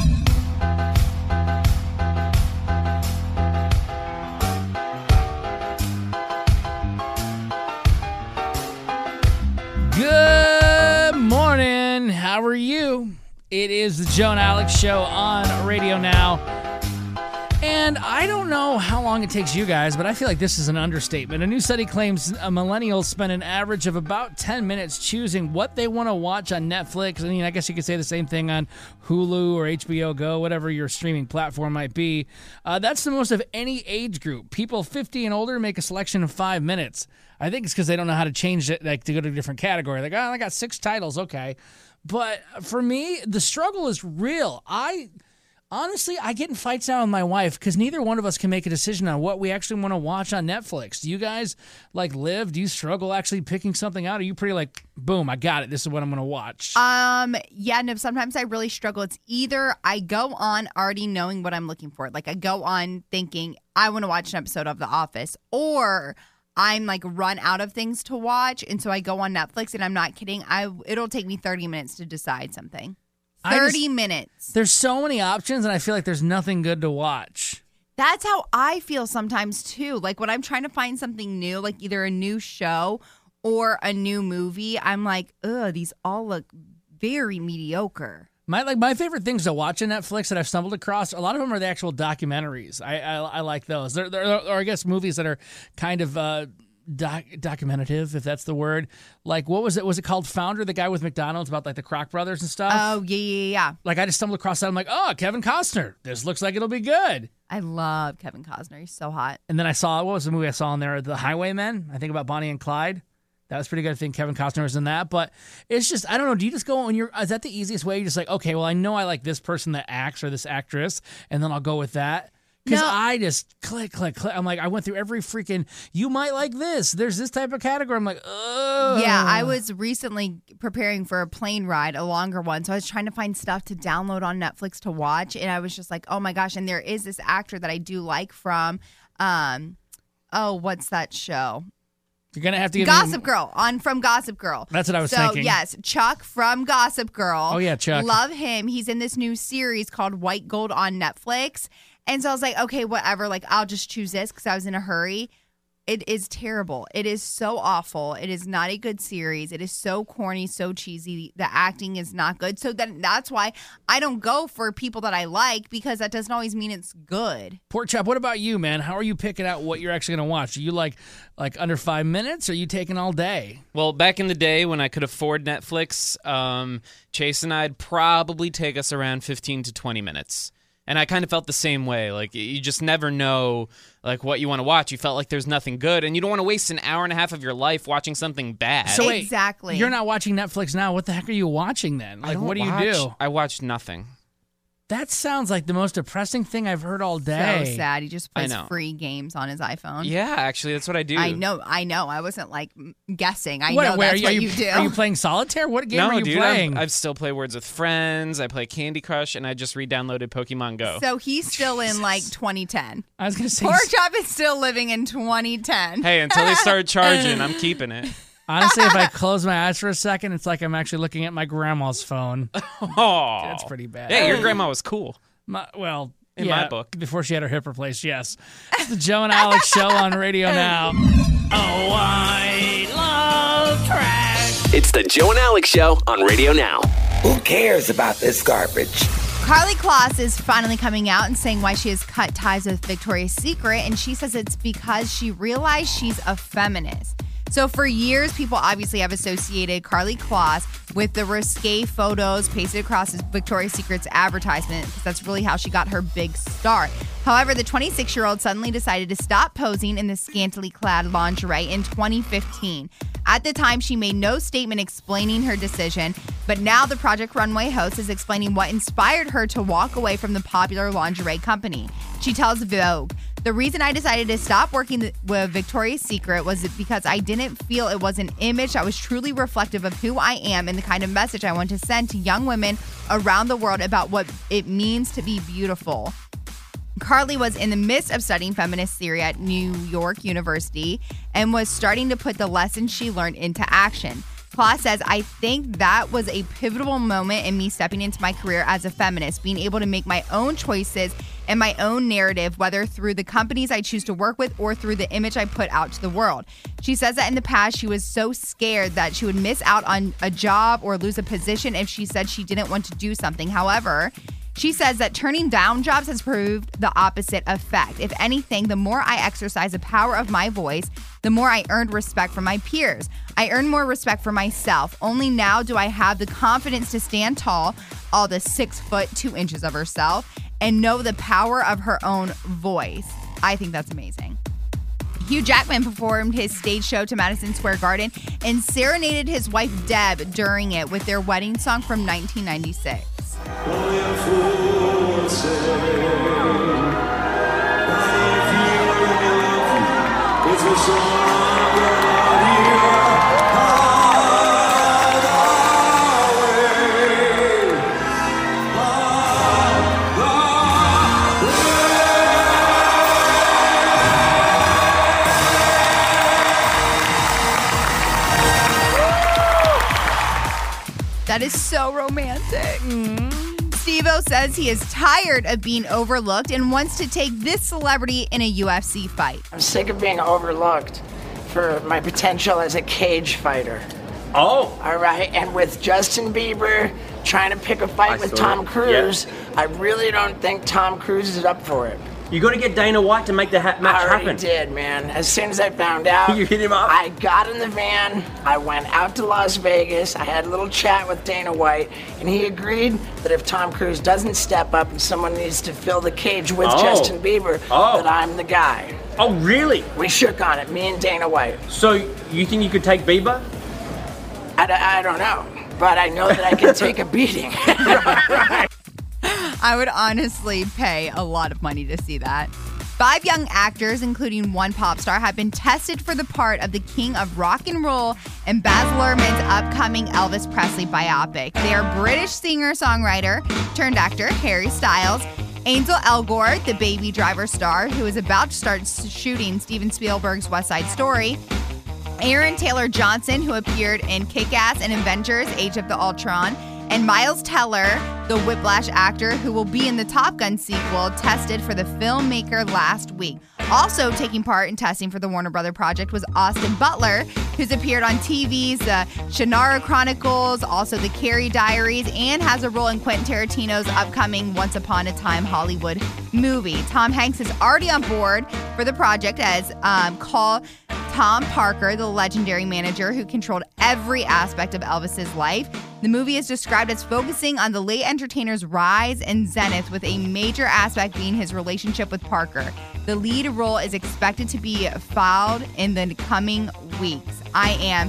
Good morning. How are you? It is the Joe and Alex Show on Radio Now. And I don't know how long it takes you guys, but I feel like this is an understatement. A new study claims uh, millennials spend an average of about ten minutes choosing what they want to watch on Netflix. I mean, I guess you could say the same thing on Hulu or H B O Go, whatever your streaming platform might be. Uh, that's the most of any age group. People fifty and older make a selection in five minutes. I think it's because they don't know how to change it, like to go to a different category. Like, oh, I got six titles, okay. But for me, the struggle is real. I... Honestly, I get in fights now with my wife because neither one of us can make a decision on what we actually want to watch on Netflix. Do you guys, like, live? Do you struggle actually picking something out? Are you pretty like, boom, I got it. This is what I'm going to watch? Um, yeah, no, sometimes I really struggle. It's either I go on already knowing what I'm looking for. Like, I go on thinking I want to watch an episode of The Office, or I'm like run out of things to watch. And so I go on Netflix, and I'm not kidding. I It'll take me thirty minutes to decide something. thirty just, minutes. There's so many options, and I feel like there's nothing good to watch. That's how I feel sometimes, too. Like, when I'm trying to find something new, like either a new show or a new movie, I'm like, ugh, these all look very mediocre. My like my favorite things to watch on Netflix that I've stumbled across, a lot of them are the actual documentaries. I I, I like those. They're, they're, or I guess movies that are kind of... Uh, Doc, documentative, if that's the word. Like, what was it? Was it called Founder, the guy with McDonald's about like the Kroc brothers and stuff? Oh, yeah, yeah, yeah. Like, I just stumbled across that. I'm like, oh, Kevin Costner. This looks like it'll be good. I love Kevin Costner. He's so hot. And then I saw, what was the movie I saw in there? The Highwaymen. I think about Bonnie and Clyde. That was pretty good. I think Kevin Costner was in that. But it's just, I don't know. Do you just go when you're, is that the easiest way? You're just like, okay, well, I know I like this person that acts or this actress, and then I'll go with that. Because No. I just click, click, click. I'm like, I went through every freaking, you might like this. There's this type of category. I'm like, ugh. Yeah, I was recently preparing for a plane ride, a longer one. So I was trying to find stuff to download on Netflix to watch. And I was just like, oh my gosh. And there is this actor that I do like from, um, oh, what's that show? You're going to have to give Gossip me, Girl, on from Gossip Girl. That's what I was so, thinking. So, yes, Chuck from Gossip Girl. Oh, yeah, Chuck. Love him. He's in this new series called White Gold on Netflix. And so I was like, okay, whatever. Like, I'll just choose this because I was in a hurry. It is terrible. It is so awful. It is not a good series. It is so corny, so cheesy. The acting is not good. So then that's why I don't go for people that I like, because that doesn't always mean it's good. Pork Chop, what about you, man? How are you picking out what you're actually going to watch? Are you like like under five minutes, or are you taking all day? Well, back in the day when I could afford Netflix, um, Chase and I'd probably take us around fifteen to twenty minutes. And I kind of felt the same way. Like, you just never know, like, what you want to watch. You felt like there's nothing good, and you don't want to waste an hour and a half of your life watching something bad. So wait, exactly. You're not watching Netflix now. What the heck are you watching then? Like, what do you watch, do? I watch nothing. That sounds like the most depressing thing I've heard all day. So sad. He just plays I know. free games on his iPhone. Yeah, actually, that's what I do. I know. I know. I wasn't like guessing. I What, know wait, that's are what you, you do. Are you playing solitaire? What game no, are you dude, playing? I've, I've still play Words with Friends. I play Candy Crush, and I just re-downloaded Pokemon Go. So he's still in like twenty ten. I was going to say... Pork Chop is still living in twenty ten. Hey, until they start charging, I'm keeping it. Honestly, if I close my eyes for a second, it's like I'm actually looking at my grandma's phone. Oh, That's pretty bad. Hey, your grandma was cool. My, well, In yeah, my book. before she had her hip replaced, yes. It's the Joe and Alex Show on Radio Now. Oh, I love trash. It's the Joe and Alex Show on Radio Now. Who cares about this garbage? Carly Kloss is finally coming out and saying why she has cut ties with Victoria's Secret, and she says it's because she realized she's a feminist. So for years, people obviously have associated Carly Kloss with the risque photos pasted across Victoria's Secret's advertisement, because that's really how she got her big start. However, the twenty-six-year-old suddenly decided to stop posing in the scantily clad lingerie in twenty fifteen. At the time, she made no statement explaining her decision, but now the Project Runway host is explaining what inspired her to walk away from the popular lingerie company. She tells Vogue, The reason I decided to stop working th- with Victoria's Secret was because I didn't feel it was an image that was truly reflective of who I am and the kind of message I want to send to young women around the world about what it means to be beautiful. Carly was in the midst of studying feminist theory at New York University and was starting to put the lessons she learned into action. Claus says, I think that was a pivotal moment in me stepping into my career as a feminist, being able to make my own choices and my own narrative, whether through the companies I choose to work with or through the image I put out to the world. She says that in the past, she was so scared that she would miss out on a job or lose a position if she said she didn't want to do something. However, she says that turning down jobs has proved the opposite effect. If anything, the more I exercise the power of my voice, the more I earned respect from my peers. I earned more respect for myself. Only now do I have the confidence to stand tall, all the six foot, two inches of herself, and know the power of her own voice. I think that's amazing. Hugh Jackman performed his stage show to Madison Square Garden and serenaded his wife Deb during it with their wedding song from nineteen ninety-six. That is so romantic. Mm. Steve-O says he is tired of being overlooked and wants to take this celebrity in a U F C fight. I'm sick of being overlooked for my potential as a cage fighter. Oh. All right, and with Justin Bieber trying to pick a fight I with saw Tom it. Cruise, Yep. I really don't think Tom Cruise is up for it. You got to get Dana White to make the ha- match I already happen. did, man. As soon as I found out, You hit him up? I got in the van, I went out to Las Vegas, I had a little chat with Dana White, and he agreed that if Tom Cruise doesn't step up and someone needs to fill the cage with Oh. Justin Bieber, Oh. that I'm the guy. Oh, really? We shook on it, me and Dana White. So you think you could take Bieber? I, d- I don't know, but I know that I can take a beating. I would honestly pay a lot of money to see that. Five young actors, including one pop star, have been tested for the part of the king of rock and roll in Baz Luhrmann's upcoming Elvis Presley biopic. They are British singer-songwriter turned actor Harry Styles, Ansel Elgort, the Baby Driver star who is about to start shooting Steven Spielberg's West Side Story, Aaron Taylor Johnson, who appeared in Kick-Ass and Avengers: Age of the Ultron, and Miles Teller, the Whiplash actor who will be in the Top Gun sequel, tested for the filmmaker last week. Also taking part in testing for the Warner Brother project was Austin Butler, who's appeared on T V's The Shannara Chronicles, also The Carrie Diaries, and has a role in Quentin Tarantino's upcoming Once Upon a Time Hollywood movie. Tom Hanks is already on board for the project as um, Call Tom Parker, the legendary manager who controlled every aspect of Elvis's life. The movie is described as focusing on the late entertainer's rise and zenith, with a major aspect being his relationship with Parker. The lead role is expected to be filed in the coming weeks. I am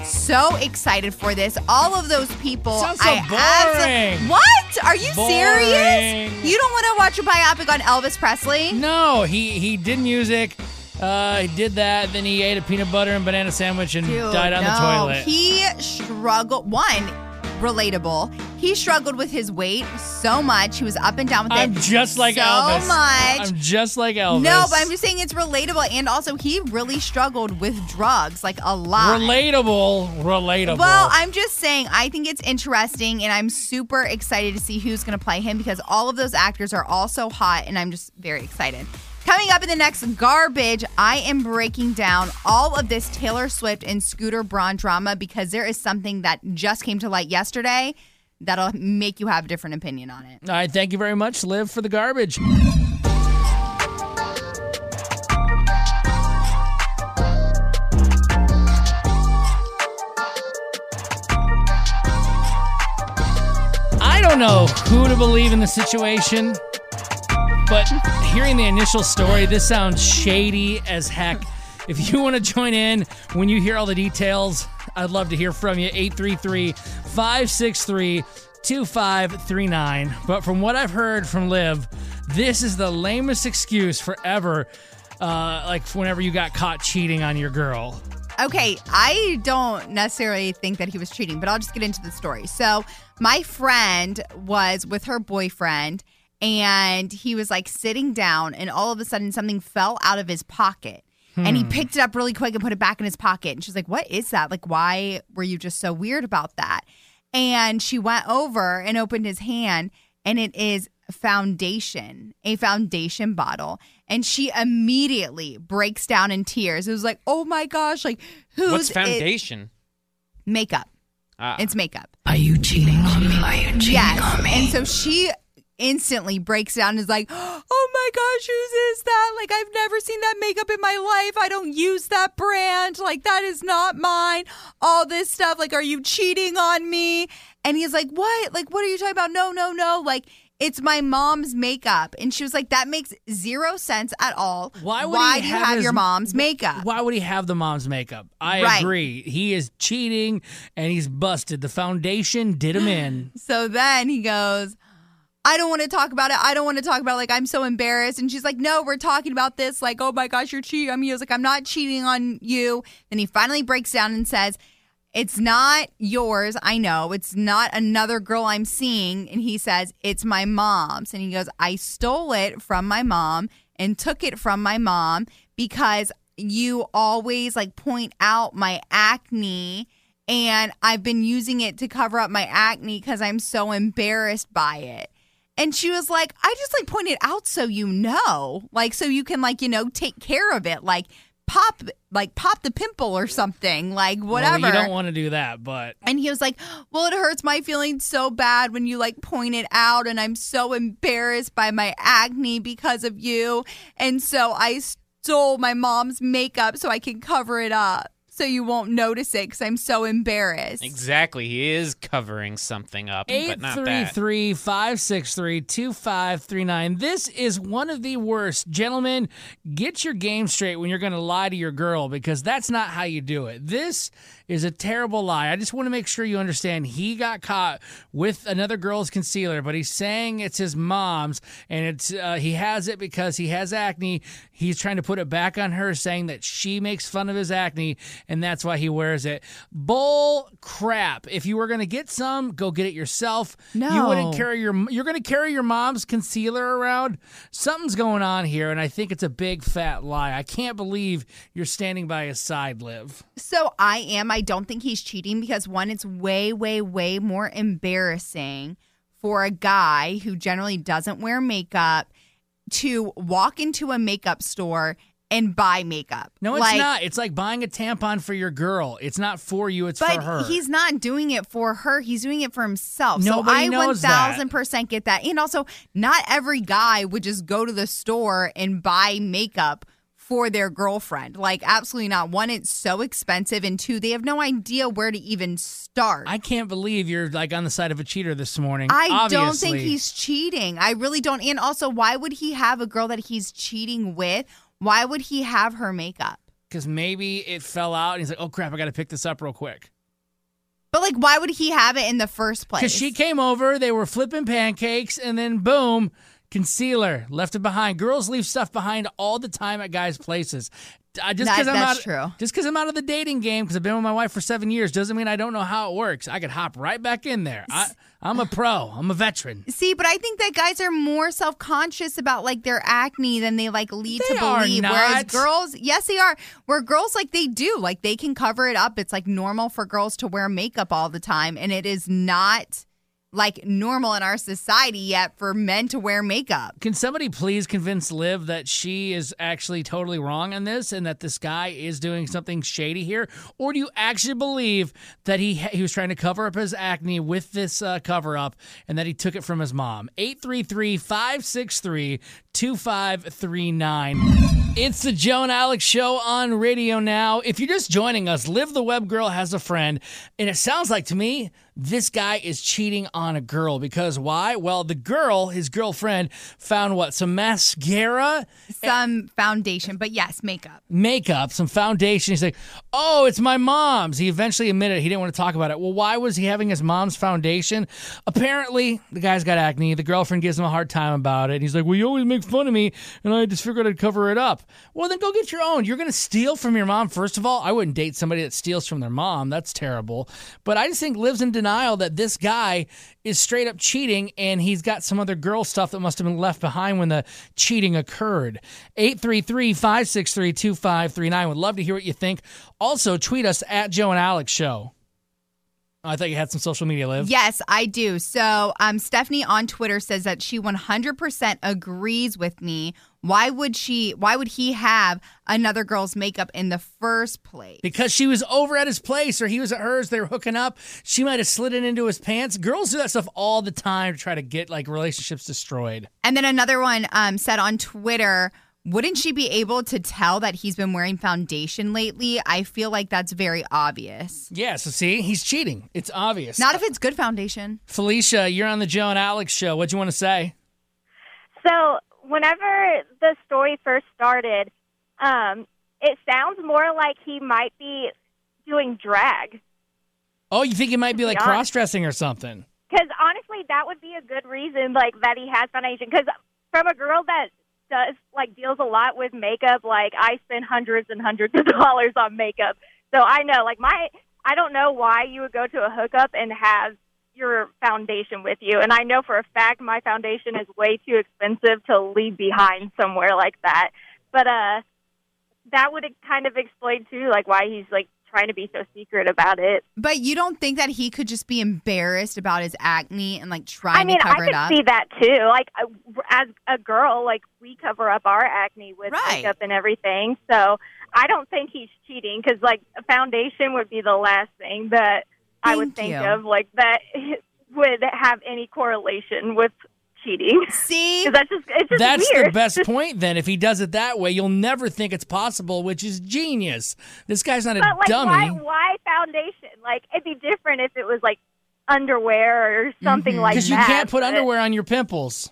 so excited for this. All of those people. Sounds so I boring. abso- what? Are you Boring. serious? You don't want to watch a biopic on Elvis Presley? No, he he did music. Uh, he did that. Then he ate a peanut butter and banana sandwich and Dude, died on no. the toilet. He struggled. One, relatable. He struggled with his weight so much. He was up and down with I'm it just like so Elvis. much. I'm just like Elvis. No, but I'm just saying it's relatable. And also, he really struggled with drugs, like a lot. Relatable, relatable. Well, I'm just saying, I think it's interesting, and I'm super excited to see who's going to play him because all of those actors are all so hot, and I'm just very excited. Coming up in the next garbage, I am breaking down all of this Taylor Swift and Scooter Braun drama because there is something that just came to light yesterday that'll make you have a different opinion on it. All right, thank you very much, Liv, for the garbage. I don't know who to believe in the situation, but hearing the initial story, this sounds shady as heck. If you want to join in when you hear all the details, I'd love to hear from you. eight three three, five six three, two five three nine. But from what I've heard from Liv, This is the lamest excuse forever. Uh, like whenever you got caught cheating on your girl. Okay, I don't necessarily think that he was cheating, but I'll just get into the story. So my friend was with her boyfriend, and he was like sitting down, and all of a sudden something fell out of his pocket. Hmm. And he picked it up really quick and put it back in his pocket. And she's like, what is that? Like, why were you just so weird about that? And she went over and opened his hand, and it is foundation, a foundation bottle. And she immediately breaks down in tears. It was like, oh my gosh, like who's What's foundation? It? Makeup. Ah. It's makeup. Are you cheating on me? Are you cheating yes. on me? And so she instantly breaks down and is like, oh my gosh, whose is that? Like, I've never seen that makeup in my life. I don't use that brand. Like, that is not mine. All this stuff. Like, are you cheating on me? And he's like, what? Like, what are you talking about? No, no, no. Like, it's my mom's makeup. And she was like, that makes zero sense at all. Why would why he do you have have his- your mom's makeup? Why would he have the mom's makeup? I Right. agree. He is cheating and he's busted. The foundation did him in. So then he goes, I don't want to talk about it. I don't want to talk about it. Like, I'm so embarrassed. And she's like, no, we're talking about this. Like, oh my gosh, you're cheating on me. I was like, I'm not cheating on you. Then he finally breaks down and says, it's not yours. I know. It's not another girl I'm seeing. And he says, it's my mom's. And he goes, I stole it from my mom and took it from my mom because you always like point out my acne. And I've been using it to cover up my acne because I'm so embarrassed by it. And she was like, I just like point it out so you know, like so you can like, you know, take care of it. Like pop, like pop the pimple or something, like whatever. Well, you don't want to do that, but. And he was like, well, it hurts my feelings so bad when you like point it out. And I'm so embarrassed by my acne because of you. And so I stole my mom's makeup so I can cover it up. So you won't notice it because I'm so embarrassed. Exactly. He is covering something up, but not that. eight three three, five six three, two five three nine. This is one of the worst. Gentlemen, get your game straight when you're going to lie to your girl because that's not how you do it. This is a terrible lie. I just want to make sure you understand he got caught with another girl's concealer, but he's saying it's his mom's, and it's uh, he has it because he has acne. He's trying to put it back on her, saying that she makes fun of his acne, and that's why he wears it. Bull crap. If you were going to get some, go get it yourself. No. You wouldn't carry your you're going to carry your mom's concealer around. Something's going on here, and I think it's a big fat lie. I can't believe you're standing by his side, Liv. So I am. I don't think he's cheating because one, it's way, way, way more embarrassing for a guy who generally doesn't wear makeup to walk into a makeup store and buy makeup. No, it's like, not. It's like buying a tampon for your girl. It's not for you. It's but for her. he's not doing it for her. He's doing it for himself. So Nobody I knows one thousand percent get that. And also, not every guy would just go to the store and buy makeup for their girlfriend. Like, absolutely not. One, it's so expensive. And two, they have no idea where to even start. I can't believe you're like on the side of a cheater this morning. I Obviously. don't think he's cheating. I really don't. And also, why would he have a girl that he's cheating with? Why would he have her makeup? Because maybe it fell out and he's like, oh crap, I got to pick this up real quick. But like, why would he have it in the first place? Because she came over, they were flipping pancakes, and then boom, concealer, left it behind. Girls leave stuff behind all the time at guys' places. Uh, just That- because I'm that's out, true. Just because I'm out of the dating game, because I've been with my wife for seven years, doesn't mean I don't know how it works. I could hop right back in there. I, I'm a pro. I'm a veteran. See, but I think that guys are more self-conscious about like their acne than they like lead They to are believe. not. Whereas girls, yes, they are. Where girls like they do, like they can cover it up. It's like normal for girls to wear makeup all the time, and it is not like normal in our society yet for men to wear makeup. Can somebody please convince Liv that she is actually totally wrong on this and that this guy is doing something shady here? Or do you actually believe that he he was trying to cover up his acne with this uh, cover up and that he took it from his mom? eight three three, five six three, two five three nine. It's the Joe and Alex Show on Radio Now. If you're just joining us, Liv the Web Girl has a friend, and it sounds like to me this guy is cheating on a girl. Because why? Well, the girl, his girlfriend, found what? Some mascara? Some foundation, but yes, makeup. Makeup, some foundation. He's like, oh, it's my mom's. He eventually admitted he didn't want to talk about it. Well, why was he having his mom's foundation? Apparently, the guy's got acne. The girlfriend gives him a hard time about it. He's like, well, you always make fun of me, and I just figured I'd cover it up. Well, then go get your own. You're going to steal from your mom. First of all, I wouldn't date somebody that steals from their mom. That's terrible. But I just think lives in denial that this guy is straight up cheating, and he's got some other girl stuff that must have been left behind when the cheating occurred. eight three three, five six three, two five three nine. Would love to hear what you think. Also, tweet us at Joe and Alex Show. Oh, I thought you had some social media, Liv. Yes, I do. So um, Stephanie on Twitter says that she one hundred percent agrees with me. Why would she? Why would he have another girl's makeup in the first place? Because she was over at his place or he was at hers. They were hooking up. She might have slid it into his pants. Girls do that stuff all the time to try to get like relationships destroyed. And then another one um, said on Twitter, wouldn't she be able to tell that he's been wearing foundation lately? I feel like that's very obvious. Yeah, so see, he's cheating. It's obvious. Not if it's good foundation. Felicia, you're on the Joe and Alex Show. What'd you want to say? So whenever the story first started, um, it sounds more like he might be doing drag. Oh, you think it might be like Yeah. cross-dressing or something? Because honestly, that would be a good reason, like, that he has foundation. Because from a girl that does, like, deals a lot with makeup, like, I spend hundreds and hundreds of dollars on makeup. So I know, like, my, I don't know why you would go to a hookup and have your foundation with you. And I know for a fact my foundation is way too expensive to leave behind somewhere like that. But uh, that would kind of explain, too, like, why he's, like, trying to be so secret about it. But you don't think that he could just be embarrassed about his acne and, like, trying I mean, to cover I it up? could see that, too. Like, uh, as a girl, like, we cover up our acne with Right. makeup and everything. So I don't think he's cheating because, like, a foundation would be the last thing that I would think you. of, like, that would have any correlation with cheating. See? 'Cause that's just, it's just That's weird. the best point, then. If he does it that way, you'll never think it's possible, which is genius. This guy's not a But, like, dummy. why, why foundation? Like, it'd be different if it was, like, underwear or something like that. Because you can't put but- underwear on your pimples.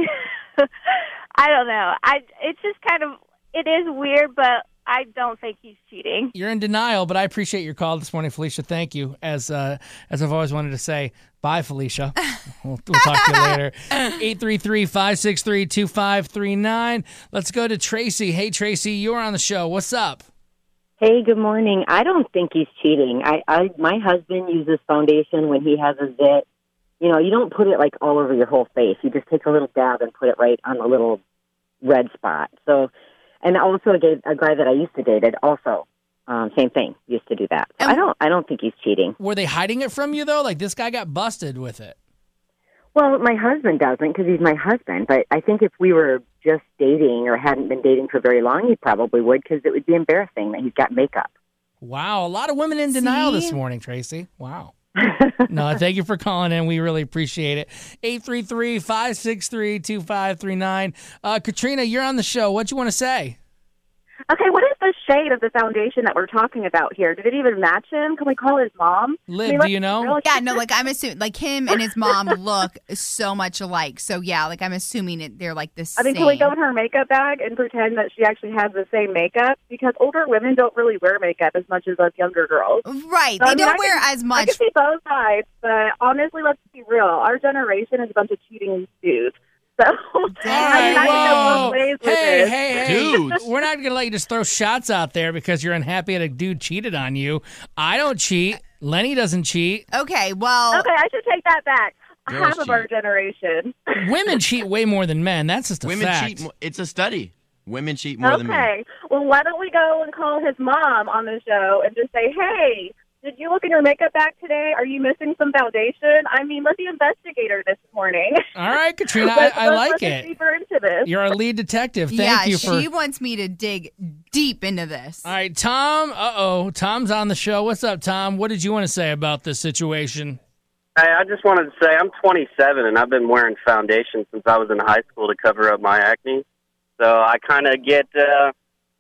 I don't know. I it's just kind of it is weird, but I don't think he's cheating. You're in denial, but I appreciate your call this morning, Felicia. Thank you. As uh, as I've always wanted to say, bye, Felicia. We'll, we'll talk to you later. eight three three, five six three, two five three nine. Let's go to Tracy. Hey, Tracy, you're on the show. What's up? Hey, good morning. I don't think he's cheating. I, I my husband uses foundation when he has a zit. You know, you don't put it like all over your whole face. You just take a little dab and put it right on the little red spot. So, and also a guy, a guy that I used to date, it also um, same thing. Used to do that. So I don't. I don't think he's cheating. Were they hiding it from you though? Like this guy got busted with it. Well, my husband doesn't because he's my husband. But I think if we were just dating or hadn't been dating for very long, he probably would because it would be embarrassing that he's got makeup. Wow, a lot of women in denial See? this morning, Tracy. Wow. No, thank you for calling in. We really appreciate it. eight three three, five six three, two five three nine. Uh, Katrina, you're on the show. What you want to say? Okay, what is the shade of the foundation that we're talking about here? Did it even match him? Can we call his mom? Liv, I mean, do let's you know? be real. Yeah, no, like I'm assuming, like him and his mom look so much alike. So yeah, like I'm assuming it, they're like the I same. mean, can we go in her makeup bag and pretend that she actually has the same makeup? Because older women don't really wear makeup as much as us younger girls. Right, So, they I mean, don't I wear can- as I much. can see both sides, but honestly, let's be real. Our generation is a bunch of cheating dudes. So, I mean, I can go both ways with Hey, this. hey, hey. We're not going to let you just throw shots out there because you're unhappy that a dude cheated on you. I don't cheat. Lenny doesn't cheat. Okay, well. Okay, I should take that back. Girls Half of our generation. Women cheat way more than men. That's just a Women fact. cheat. Mo- it's a study. Women cheat more than men. Okay. Well, why don't we go and call his mom on the show and just say, hey, did you look in your makeup bag today? Are you missing some foundation? I mean, let the investigator this morning. All right, Katrina, I, Let's- I let's like look it. deeper into this. You're our lead detective. Thank yeah, you for. she wants me to dig deep into this. All right, Tom. Uh oh, Tom's on the show. What's up, Tom? What did you want to say about this situation? Hey, I just wanted to say I'm twenty-seven and I've been wearing foundation since I was in high school to cover up my acne. So I kind of get uh,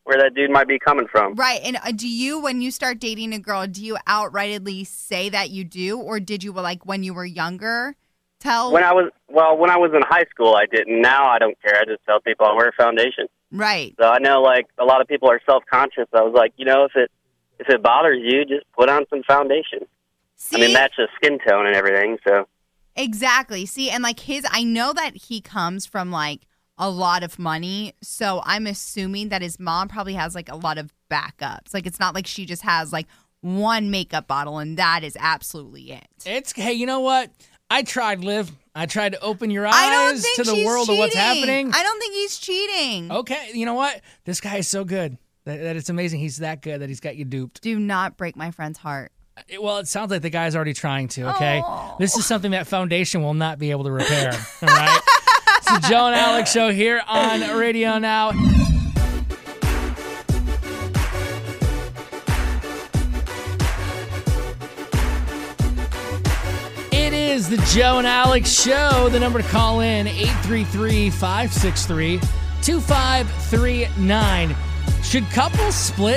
where that dude might be coming from. Right. And uh, do you, when you start dating a girl, do you outrightly say that you do, or did you, like, when you were younger, tell? When I was well, when I was in high school, I didn't. Now I don't care. I just tell people I wear a foundation. Right. So I know, like, a lot of people are self-conscious. I was like, you know, if it if it bothers you, just put on some foundation. See? I mean, match the skin tone and everything. So Exactly. See, and like his, I know that he comes from like a lot of money, so I'm assuming that his mom probably has like a lot of backups. Like it's not like she just has like one makeup bottle and that is absolutely it. It's hey, you know what? I tried, Liv. I tried to open your I don't eyes think to the she's world of what's cheating. happening. I don't think he's cheating. Okay, you know what? This guy is so good that, that it's amazing. He's that good that he's got you duped. Do not break my friend's heart. It- well, it sounds like the guy's already trying to. Okay, this is something that foundation will not be able to repair. All right. It's the Joe and Alex show here on Radio Now. It is the Joe and Alex show. The number to call in, eight three three, five six three, two five three nine. Should couples split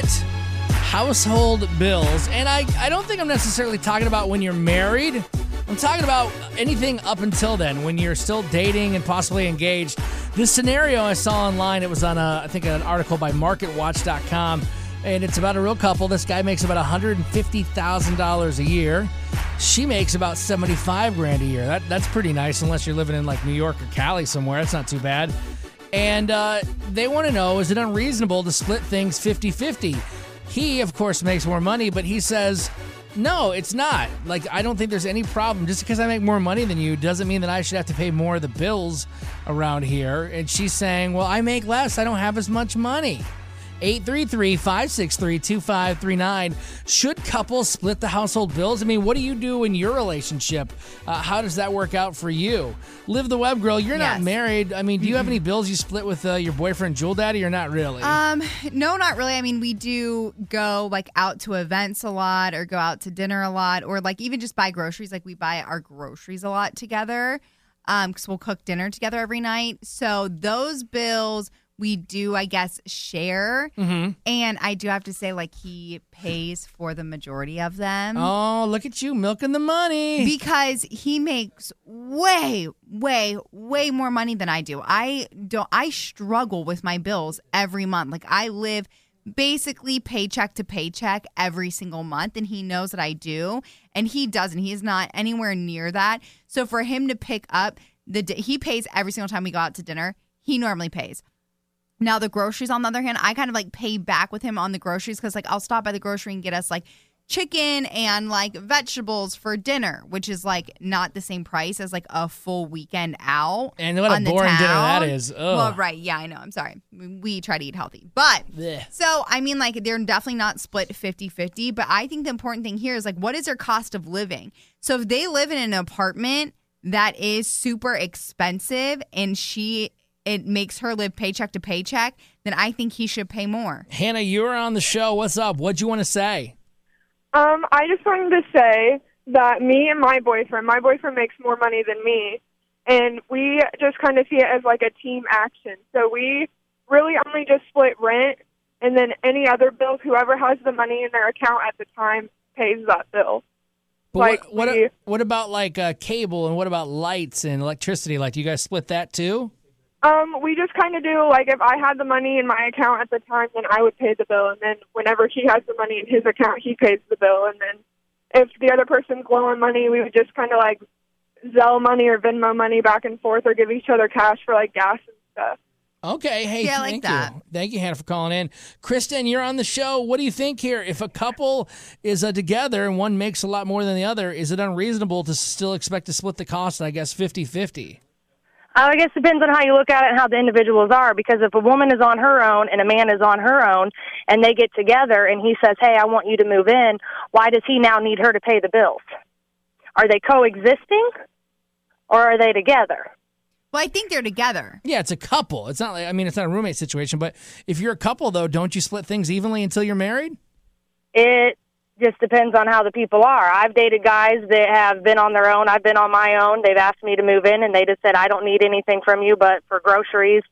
household bills? And I, I don't think I'm necessarily talking about when you're married. I'm talking about anything up until then, when you're still dating and possibly engaged. This scenario I saw online, it was on, a, I think, an article by market watch dot com, and it's about a real couple. This guy makes about one hundred fifty thousand dollars a year. She makes about seventy-five grand a year. That That's pretty nice, unless you're living in, like, New York or Cali somewhere. That's not too bad. And uh, they want to know, is it unreasonable to split things fifty-fifty? He, of course, makes more money, but he says, no, it's not. Like, I don't think there's any problem. Just because I make more money than you doesn't mean that I should have to pay more of the bills around here. And she's saying, well, I make less. I don't have as much money. eight three three, five six three, two five three nine. Should couples split the household bills? I mean, what do you do in your relationship? Uh, how does that work out for you? Liv the Web Girl, you're not Yes. married. I mean, do you have any bills you split with uh, your boyfriend, Jewel Daddy, or not really? Um, no, not really. I mean, we do go like out to events a lot or go out to dinner a lot or like even just buy groceries. Like we buy our groceries a lot together um, because we'll cook dinner together every night. So those bills we do, I guess, share. Mm-hmm. And I do have to say, like, he pays for the majority of them. Oh, look at you milking the money. Because he makes way, way, way more money than I do. I don't. I struggle with my bills every month. Like I live basically paycheck to paycheck every single month, and he knows that I do, and he doesn't. He is not anywhere near that. So for him to pick up the, he pays every single time we go out to dinner. He normally pays. Now, the groceries, on the other hand, I kind of like pay back with him on the groceries because like I'll stop by the grocery and get us like chicken and like vegetables for dinner, which is like not the same price as like a full weekend out. And what a on the boring dinner town. that is. Ugh. Well, right. Yeah, I know. I'm sorry. We, we try to eat healthy. But Blech. so, I mean, like they're definitely not split fifty-fifty. But I think the important thing here is like, what is their cost of living? So if they live in an apartment that is super expensive and she it makes her live paycheck to paycheck, then I think he should pay more. Hannah, you're on the show. What's up? What'd you want to say? Um, I just wanted to say that me and my boyfriend, my boyfriend makes more money than me, and we just kind of see it as like a team action. So we really only just split rent, and then any other bills, whoever has the money in their account at the time pays that bill. But Like, what, what, we- what about like uh, cable and what about lights and electricity? Like, do you guys split that too? Um, we just kind of do, like, if I had the money in my account at the time, then I would pay the bill, and then whenever he has the money in his account, he pays the bill, and then if the other person's low on money, we would just kind of, like, Zelle money or Venmo money back and forth or give each other cash for, like, gas and stuff. Okay, hey, Yeah, I like thank that. you. Thank you, Hannah, for calling in. Kristen, you're on the show. What do you think here? If a couple is uh, together and one makes a lot more than the other, is it unreasonable to still expect to split the cost, I guess, fifty-fifty? I guess it depends on how you look at it and how the individuals are, because if a woman is on her own and a man is on her own and they get together and he says, hey, I want you to move in, why does he now need her to pay the bills? Are they coexisting or are they together? Well, I think they're together. Yeah, it's a couple. It's not like, I mean, it's not a roommate situation, but if you're a couple, though, don't you split things evenly until you're married? It just depends on how the people are. I've dated guys that have been on their own. I've been on my own. They've asked me to move in, and they just said, I don't need anything from you but for groceries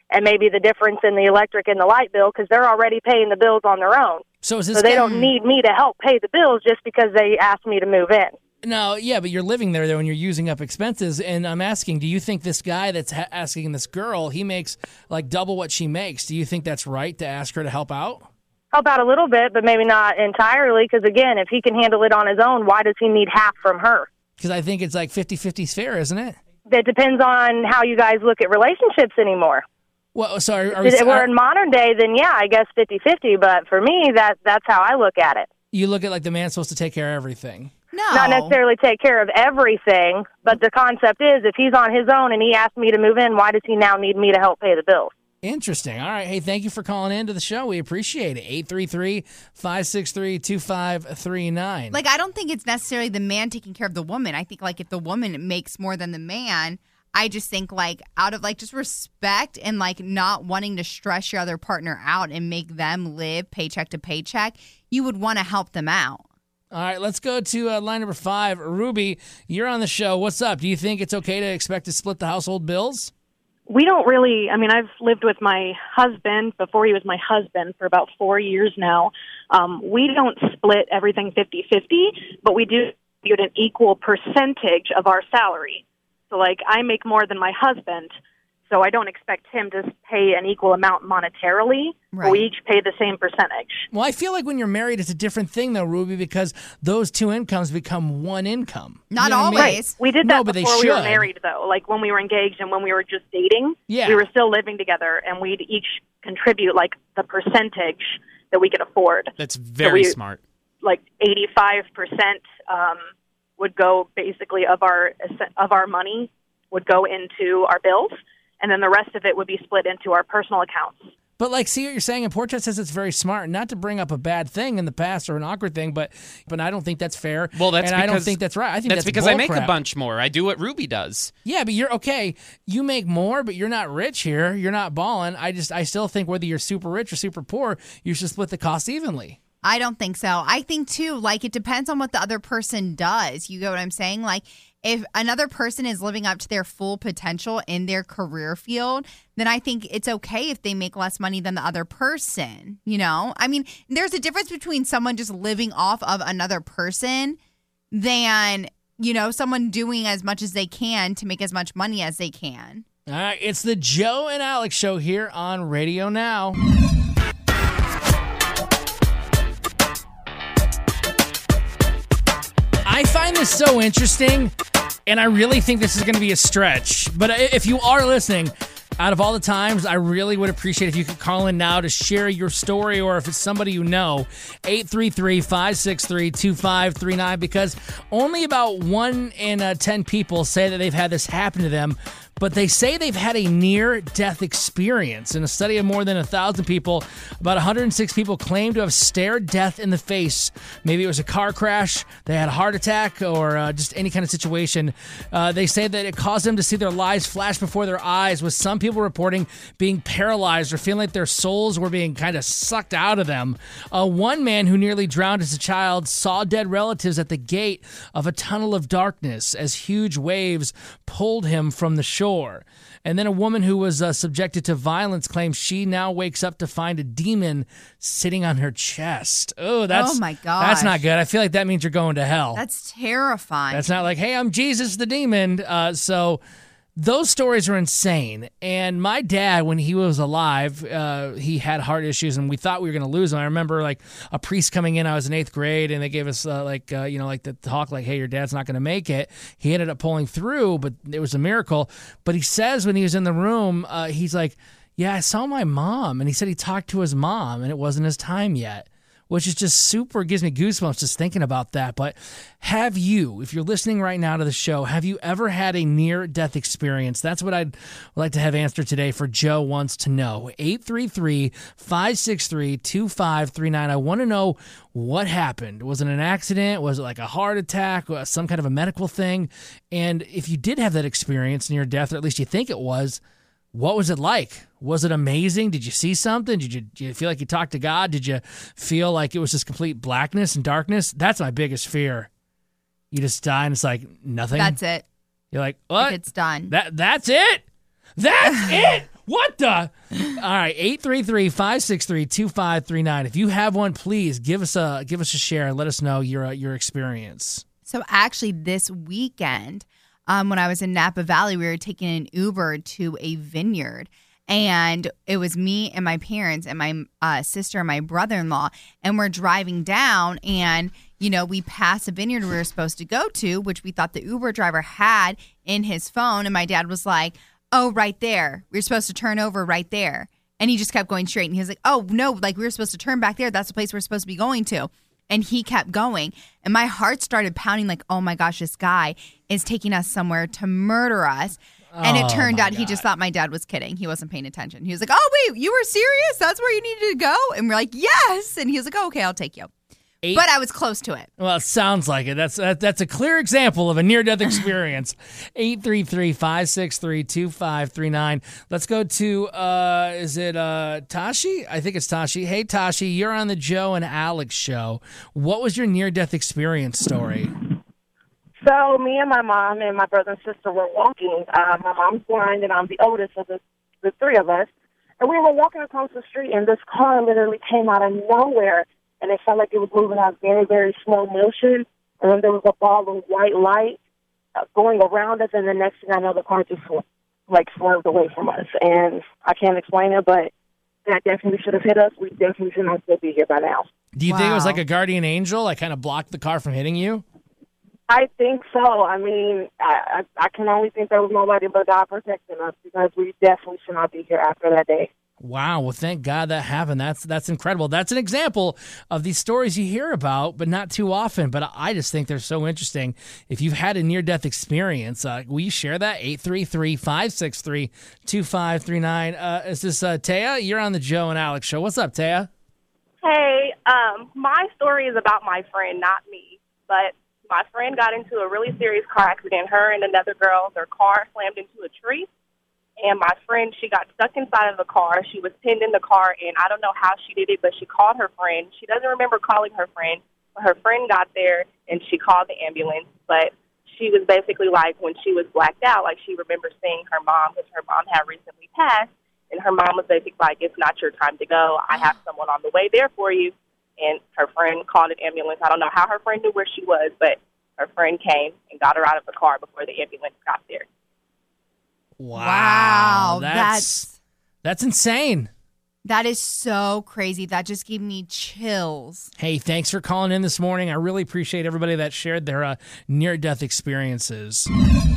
and maybe the difference in the electric and the light bill because they're already paying the bills on their own. So is this So they guy- don't need me to help pay the bills just because they asked me to move in. No, yeah, but you're living there though, and you're using up expenses. And I'm asking, do you think this guy that's ha- asking this girl, he makes like double what she makes? Do you think that's right to ask her to help out? Help out a little bit, but maybe not entirely because, again, if he can handle it on his own, why does he need half from her? Because I think it's like fifty-fifty fair, isn't it? That depends on how you guys look at relationships anymore. Well, so are, are If we, we're are, in modern day, then yeah, I guess fifty-fifty, but for me, that that's how I look at it. you look at like the man's supposed to take care of everything. No. Not necessarily take care of everything, but the concept is if he's on his own and he asked me to move in, why does he now need me to help pay the bills? Interesting. All right. Hey, thank you for calling in to the show. We appreciate it. eight three three, five six three, two five three nine. Like, I don't think it's necessarily the man taking care of the woman. I think, like, if the woman makes more than the man, I just think, like, out of, like, just respect and, like, not wanting to stress your other partner out and make them live paycheck to paycheck, you would want to help them out. All right, let's go to uh, line number five. Ruby, you're on the show. What's up? Do you think it's okay to expect to split the household bills? We don't really, I mean, I've lived with my husband before he was my husband for about four years now. Um, we don't split everything fifty-fifty, but we do get an equal percentage of our salary. So, like, I make more than my husband, so I don't expect him to pay an equal amount monetarily. Right. We each pay the same percentage. Well, I feel like when you're married, it's a different thing, though, Ruby, because those two incomes become one income. Not You know what I mean? always. We did No, that but they before we were should. married, though. Like, when we were engaged and when we were just dating, Yeah. we were still living together, and we'd each contribute, like, the percentage that we could afford. That's very So we- smart. Like, eighty-five percent um, would go, basically, of our of our money would go into our bills, and then the rest of it would be split into our personal accounts. But, like, see what you're saying? And Portrait says it's very smart, not to bring up a bad thing in the past or an awkward thing, but but I don't think that's fair. Well, that's and because I don't think that's right. I think that's, because I make bullcrap. a bunch more. I do what Ruby does. Yeah, but you're okay. You make more, but you're not rich here. You're not balling. I just, I still think whether you're super rich or super poor, you should split the cost evenly. I don't think so. I think, too, like, it depends on what the other person does. You get what I'm saying? Like, if another person is living up to their full potential in their career field, then I think it's okay if they make less money than the other person. You know? I mean, there's a difference between someone just living off of another person than, you know, someone doing as much as they can to make as much money as they can. All right, it's the Joe and Alex show here on Radio Now. I find this so interesting, and I really think this is going to be a stretch. But if you are listening, out of all the times, I really would appreciate if you could call in now to share your story, or if it's somebody you know, eight three three, five six three, two five three nine, because only about one in uh, ten people say that they've had this happen to them, but they say they've had a near-death experience. In a study of more than one thousand people, about one hundred six people claim to have stared death in the face. Maybe it was a car crash, they had a heart attack, or uh, just any kind of situation. Uh, they say that it caused them to see their lives flash before their eyes, with some people reporting being paralyzed or feeling like their souls were being kind of sucked out of them. Uh, one man who nearly drowned as a child saw dead relatives at the gate of a tunnel of darkness as huge waves pulled him from the shore. And then a woman who was uh, subjected to violence claims she now wakes up to find a demon sitting on her chest. Oh, that's Oh, my gosh. That's not good. I feel like that means you're going to hell. That's terrifying. That's not like, hey, I'm Jesus the demon. Uh, so those stories are insane. And my dad, when he was alive, uh, he had heart issues, and we thought we were going to lose him. I remember like a priest coming in. I was in eighth grade, and they gave us uh, like uh, you know like the talk like, hey, your dad's not going to make it. He ended up pulling through, but it was a miracle. But he says when he was in the room, uh, he's like, yeah, I saw my mom, and he said he talked to his mom, and it wasn't his time yet. Which is just super, gives me goosebumps just thinking about that. But have you, if you're listening right now to the show, have you ever had a near-death experience? That's what I'd like to have answered today for Joe Wants to Know. eight three three, five six three, two five three nine. I want to know what happened. Was it an accident? Was it like a heart attack? Was some kind of a medical thing? And if you did have that experience near death, or at least you think it was, what was it like? Was it amazing? Did you see something? Did you, did you feel like you talked to God? Did you feel like it was just complete blackness and darkness? That's my biggest fear. You just die and it's like nothing. That's it. You're like, what? It's done. That That's it? That's it? What the? All right, eight three three, five six three, two five three nine. If you have one, please give us a give us a share and let us know your uh, your experience. So actually, this weekend, um, when I was in Napa Valley, we were taking an Uber to a vineyard. And it was me and my parents and my uh, sister and my brother-in-law. And we're driving down and, you know, we passed a vineyard we were supposed to go to, which we thought the Uber driver had in his phone. And my dad was like, oh, right there. We were supposed to turn over right there. And he just kept going straight. And he was like, oh, no, like we were supposed to turn back there. That's the place we're supposed to be going to. And he kept going. And my heart started pounding like, oh, my gosh, this guy is taking us somewhere to murder us. And it Oh, turned my out he God. just thought my dad was kidding. He wasn't paying attention. He was like, oh, wait, you were serious? That's where you needed to go? And we're like, yes. And he was like, oh, okay, I'll take you. Eight- But I was close to it. Well, it sounds like it. That's that, that's a clear example of a near-death experience. eight three three, five six three, two five three nine. Let's go to, uh, is it uh, Tashi? I think it's Tashi. Hey, Tashi, you're on the Joe and Alex show. What was your near-death experience story? So me and my mom and my brother and sister were walking. Uh, my mom's blind, and I'm the oldest of the, the three of us. And we were walking across the street, and this car literally came out of nowhere, and it felt like it was moving at very, very slow motion. And then there was a ball of white light uh, going around us, and the next thing I know, the car just sw- like swerved away from us. And I can't explain it, but that definitely should have hit us. We definitely should not still be here by now. Do you think it was Wow. like a guardian angel, like kind of blocked the car from hitting you? I think so. I mean, I, I, I can only think there was nobody but God protecting us, because we definitely should not be here after that day. Wow. Well, thank God that happened. That's that's incredible. That's an example of these stories you hear about, but not too often. But I just think they're so interesting. If you've had a near-death experience, uh, will you share that? eight three three, five six three, two five three nine. Uh, is this uh, Taya? You're on the Joe and Alex show. What's up, Taya? Hey, um, my story is about my friend, not me. But my friend got into a really serious car accident. Her and another girl, their car slammed into a tree. And my friend, she got stuck inside of the car. She was pinned in the car, and I don't know how she did it, but she called her friend. She doesn't remember calling her friend. But her friend got there, and she called the ambulance. But she was basically like, when she was blacked out, like she remembers seeing her mom, because her mom had recently passed. And her mom was basically like, it's not your time to go. I have someone on the way there for you. And her friend called an ambulance. I don't know how her friend knew where she was, but her friend came and got her out of the car before the ambulance got there. Wow. Wow, That's that's- that's insane. That is so crazy. That just gave me chills. Hey, thanks for calling in this morning. I really appreciate everybody that shared their uh, near-death experiences.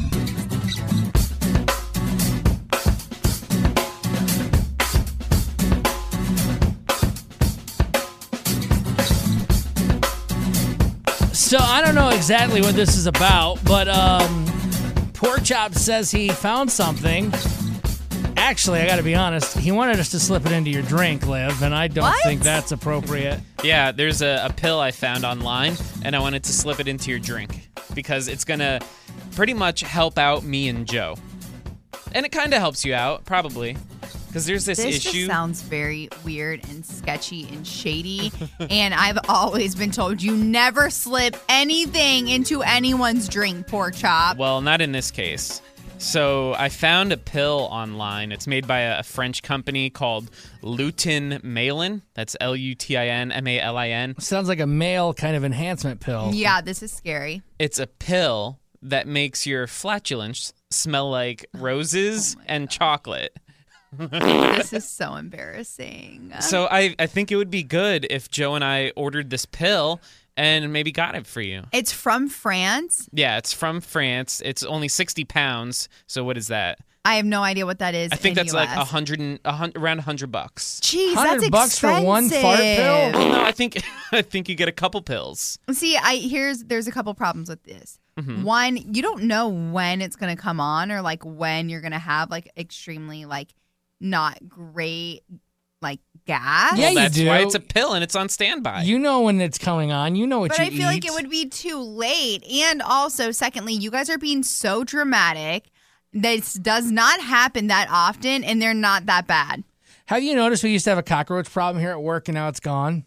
So I don't know exactly what this is about, but um, Pork Chop says he found something. Actually, I got to be honest, he wanted us to slip it into your drink, Liv, and I don't What? think that's appropriate. Yeah, there's a, a pill I found online, and I wanted to slip it into your drink because it's going to pretty much help out me and Joe. And it kind of helps you out, probably, because there's this, This issue. just sounds very weird and sketchy and shady. And I've always been told you never slip anything into anyone's drink, Pork Chop. Well, not in this case. So I found a pill online. It's made by a, a French company called Lutin Malin. That's L U T I N M A L I N. Sounds like a male kind of enhancement pill. Yeah, this is scary. It's a pill that makes your flatulence smell like roses and chocolate. This is so embarrassing. So I, I think it would be good if Joe and I ordered this pill and maybe got it for you. It's from France. Yeah, it's from France. It's only sixty pounds. So what is that? I have no idea what that is. I think in that's U S. like a hundred and a hundred, around a hundred bucks. Jeez, that's expensive. Well, no, I think I think you get a couple pills. See, I here's there's a couple problems with this. Mhm. One, you don't know when it's gonna come on or like when you're gonna have like extremely like not great like gas. Yeah, well, you that's do. why it's a pill and it's on standby. You know when it's coming on. You know what But you I feel eat. like it would be too late. And also, secondly, you guys are being so dramatic. This does not happen that often, and they're not that bad. Have you noticed we used to have a cockroach problem here at work and now it's gone?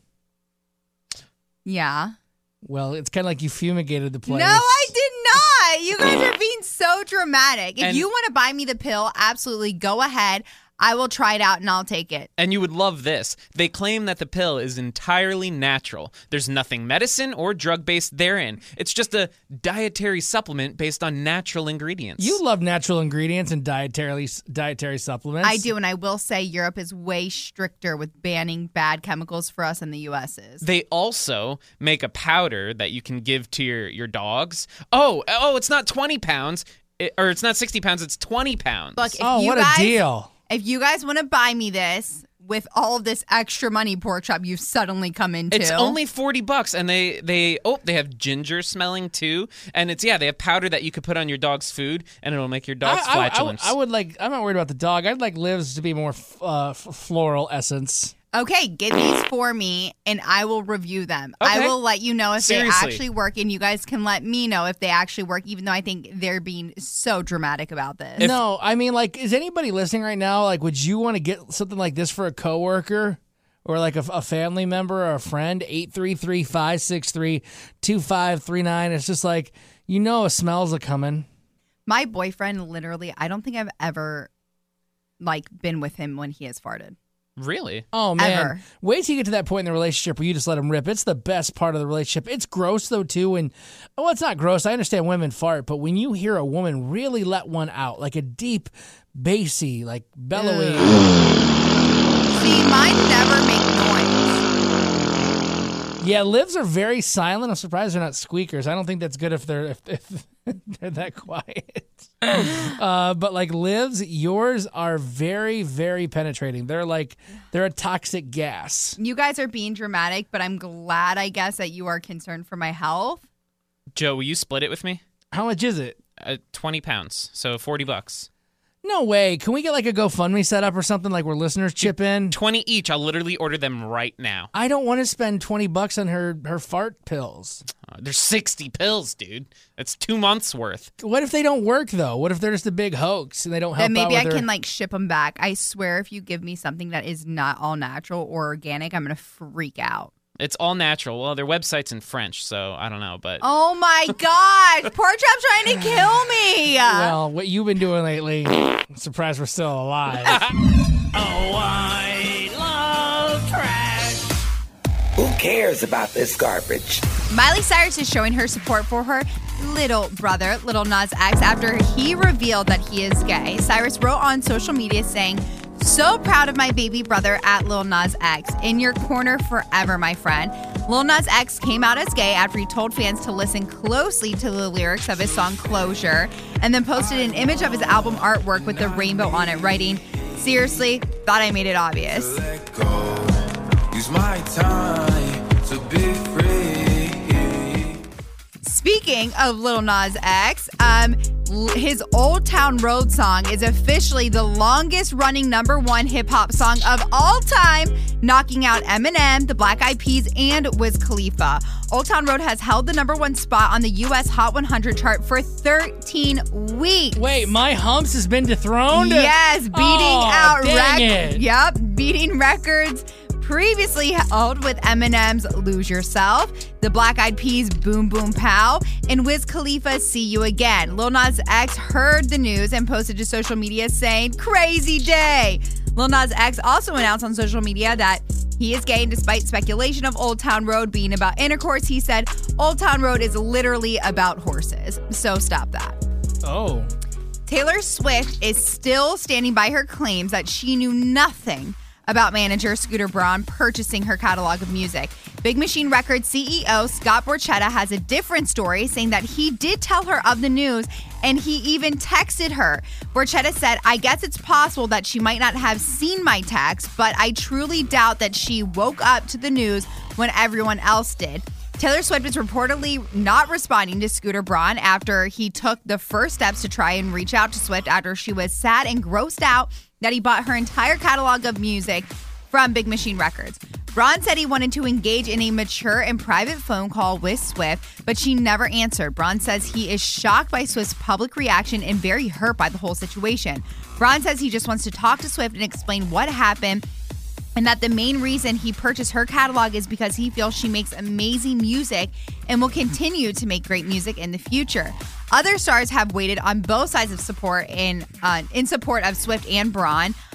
Yeah. Well, it's kind of like you fumigated the place. No, I did not. You guys are being so dramatic. If And- you want to buy me the pill, absolutely go ahead. I will try it out and I'll take it. And you would love this. They claim that the pill is entirely natural. There's nothing medicine or drug-based therein. It's just a dietary supplement based on natural ingredients. You love natural ingredients and dietary dietary supplements. I do, and I will say Europe is way stricter with banning bad chemicals for us than the U S is. They also make a powder that you can give to your, your dogs. Oh, oh, it's not twenty pounds, it, or it's not sixty pounds, it's twenty pounds. Look, if oh, you what guys, a deal. If you guys want to buy me this with all of this extra money, Pork Chop, you've suddenly come into. It's only forty bucks, and they, they oh, they have ginger smelling too. And it's, yeah, they have powder that you could put on your dog's food, and it'll make your dog's I, I, flatulence. I, I would like, I'm not worried about the dog. I'd like Liv's to be more uh, f- floral essence. Okay, get these for me, and I will review them. Okay. I will let you know if Seriously. they actually work, and you guys can let me know if they actually work, even though I think they're being so dramatic about this. No, I mean, like, is anybody listening right now, like, would you want to get something like this for a coworker or, like, a, a family member or a friend? eight three three, five six three, two five three nine. It's just like, you know a smell's a-coming. My boyfriend, literally, I don't think I've ever, like, been with him when he has farted. Really? Oh, man. Ever. Wait till you get to that point in the relationship where you just let him rip. It's the best part of the relationship. It's gross, though, too. And, well, it's not gross. I understand women fart. But when you hear a woman really let one out, like a deep, bassy, like bellowy. See, mine never make noise. Yeah, Livs are very silent. I'm surprised they're not squeakers. I don't think that's good if they're if, if they're that quiet. uh, but like Livs, yours are very, very penetrating. They're like they're a toxic gas. You guys are being dramatic, but I'm glad, I guess, that you are concerned for my health. Joe, will you split it with me? How much is it? Uh, twenty pounds, so forty bucks. No way. Can we get like a GoFundMe set up or something like where listeners chip in? twenty each. I'll literally order them right now. I don't want to spend twenty bucks on her, her fart pills. Uh, there's sixty pills, dude. That's two months worth. What if they don't work, though? What if they're just a big hoax and they don't help Then maybe out I with can their... like ship them back. I swear if you give me something that is not all natural or organic, I'm going to freak out. It's all natural. Well, their website's in French, so I don't know, but... Oh, my gosh. Pork Chop's trying to kill me. Well, what you've been doing lately, I'm surprised we're still alive. Oh, I love trash. Who cares about this garbage? Miley Cyrus is showing her support for her little brother, Lil Nas X, after he revealed that he is gay. Cyrus wrote on social media saying, "So proud of my baby brother at Lil Nas X. In your corner forever, my friend." Lil Nas X came out as gay after he told fans to listen closely to the lyrics of his song Closure, and then posted an image of his album artwork with the rainbow on it, writing, "Seriously, thought I made it obvious." Use my time to be free. Speaking of Lil Nas X, um, his Old Town Road song is officially the longest running number one hip hop song of all time, knocking out Eminem, the Black Eyed Peas, and Wiz Khalifa. Old Town Road has held the number one spot on the U S Hot one hundred chart for thirteen weeks. Wait, My Humps has been dethroned? Yes, beating oh, out dang records. it. Yep, beating records previously held with Eminem's Lose Yourself, the Black Eyed Peas' Boom Boom Pow, and Wiz Khalifa's See You Again. Lil Nas X heard the news and posted to social media saying, "Crazy day." Lil Nas X also announced on social media that he is gay, and despite speculation of Old Town Road being about intercourse, he said, "Old Town Road is literally about horses." So stop that. Oh. Taylor Swift is still standing by her claims that she knew nothing about manager Scooter Braun purchasing her catalog of music. Big Machine Records C E O Scott Borchetta has a different story, saying that he did tell her of the news and he even texted her. Borchetta said, "I guess it's possible that she might not have seen my text, but I truly doubt that she woke up to the news when everyone else did." Taylor Swift is reportedly not responding to Scooter Braun after he took the first steps to try and reach out to Swift after she was sad and grossed out that he bought her entire catalog of music from Big Machine Records. Braun said he wanted to engage in a mature and private phone call with Swift, but she never answered. Braun says he is shocked by Swift's public reaction and very hurt by the whole situation. Braun says he just wants to talk to Swift and explain what happened, and that the main reason he purchased her catalog is because he feels she makes amazing music and will continue to make great music in the future. Other stars have waited on both sides of support in uh, in support of Swift and Braun.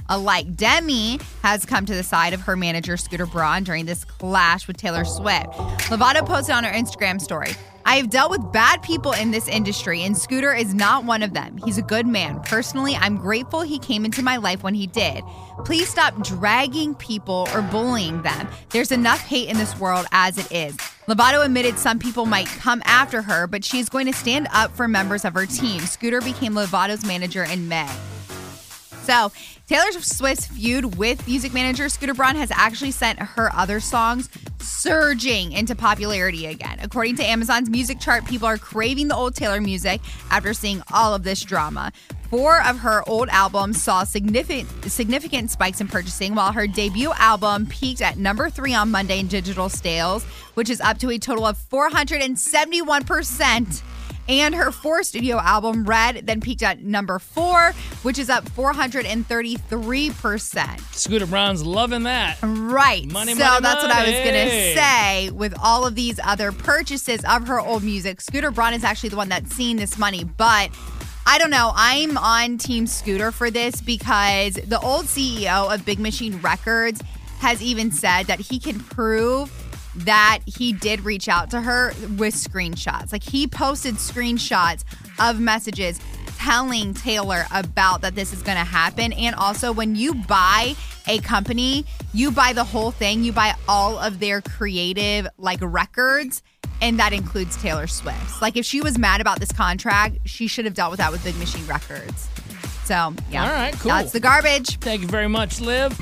alike. Demi has come to the side of her manager, Scooter Braun, during this clash with Taylor Swift. Lovato posted on her Instagram story, I have dealt with bad people in this industry, and Scooter is not one of them. He's a good man. Personally, I'm grateful he came into my life when he did. Please stop dragging people or bullying them. There's enough hate in this world as it is. Lovato admitted some people might come after her, but she's going to stand up for members of her team. Scooter became Lovato's manager in May. So, Taylor Swift's feud with music manager Scooter Braun has actually sent her other songs surging into popularity again. According to Amazon's music chart, people are craving the old Taylor music after seeing all of this drama. Four of her old albums saw significant significant spikes in purchasing, while her debut album peaked at number three on Monday in digital sales, which is up to a total of four hundred seventy-one percent. And her fourth studio album, Red, then peaked at number four, which is up four hundred thirty-three percent. Scooter Braun's loving that. Right. Money, so money, that's what I was going to money. say. With all of these other purchases of her old music, Scooter Braun is actually the one that's seen this money. But I don't know. I'm on Team Scooter for this because the old C E O of Big Machine Records has even said that he can prove that he did reach out to her with screenshots. Like, he posted screenshots of messages telling Taylor about that this is going to happen. And also, when you buy a company, you buy the whole thing. You buy all of their creative, like, records. And that includes Taylor Swift's. Like, if she was mad about this contract, she should have dealt with that with Big Machine Records. So, yeah. All right, cool. That's the garbage. Thank you very much, Liv.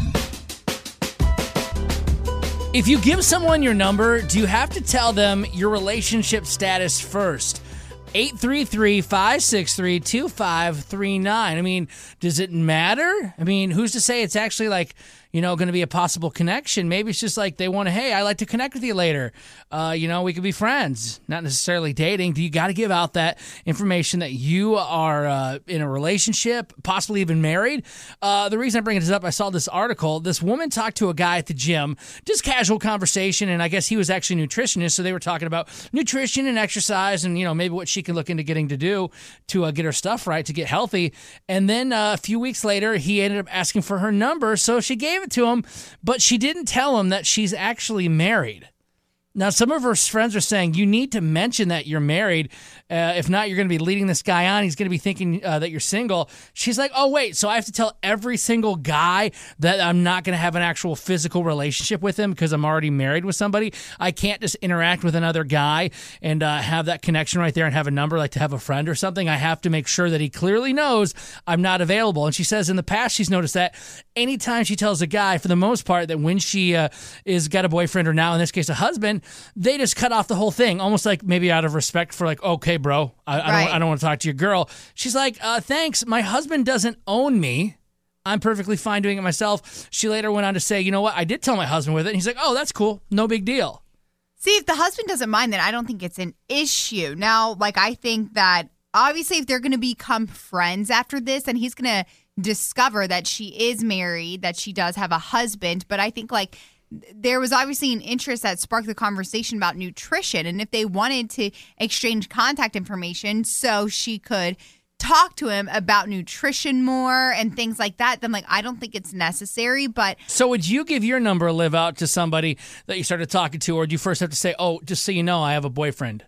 If you give someone your number, do you have to tell them your relationship status first? eight three three, five six three, two five three nine. I mean, does it matter? I mean, who's to say it's actually like, you know, going to be a possible connection? Maybe it's just like they want to, hey, I'd like to connect with you later. Uh, you know, we could be friends, not necessarily dating. Do you got to give out that information that you are uh, in a relationship, possibly even married? Uh, the reason I bring this up, I saw this article. This woman talked to a guy at the gym, just casual conversation, and I guess he was actually a nutritionist, so they were talking about nutrition and exercise and, you know, maybe what she can look into getting to do to uh, get her stuff right, to get healthy. And then uh, a few weeks later, he ended up asking for her number, so she gave it to him, but she didn't tell him that she's actually married. Now, some of her friends are saying you need to mention that you're married. Uh, if not, you're going to be leading this guy on. He's going to be thinking uh, that you're single. She's like, oh, wait, so I have to tell every single guy that I'm not going to have an actual physical relationship with him because I'm already married with somebody? I can't just interact with another guy and uh, have that connection right there and have a number, like to have a friend or something. I have to make sure that he clearly knows I'm not available. And she says in the past she's noticed that anytime she tells a guy, for the most part, that when she uh, is got a boyfriend or now, in this case, a husband, they just cut off the whole thing, almost like maybe out of respect for like, okay, bro, I, I Right. don't, I don't want to talk to your girl. She's like, uh, thanks. My husband doesn't own me. I'm perfectly fine doing it myself. She later went on to say, you know what? I did tell my husband with it. And he's like, oh, that's cool. No big deal. See, if the husband doesn't mind, then I don't think it's an issue. Now, like, I think that obviously if they're going to become friends after this, and he's going to discover that she is married, that she does have a husband. But I think, like, there was obviously an interest that sparked the conversation about nutrition. And if they wanted to exchange contact information so she could talk to him about nutrition more and things like that, then, like, I don't think it's necessary. But So would you give your number, Liv, out to somebody that you started talking to, or do you first have to say, oh, just so you know, I have a boyfriend?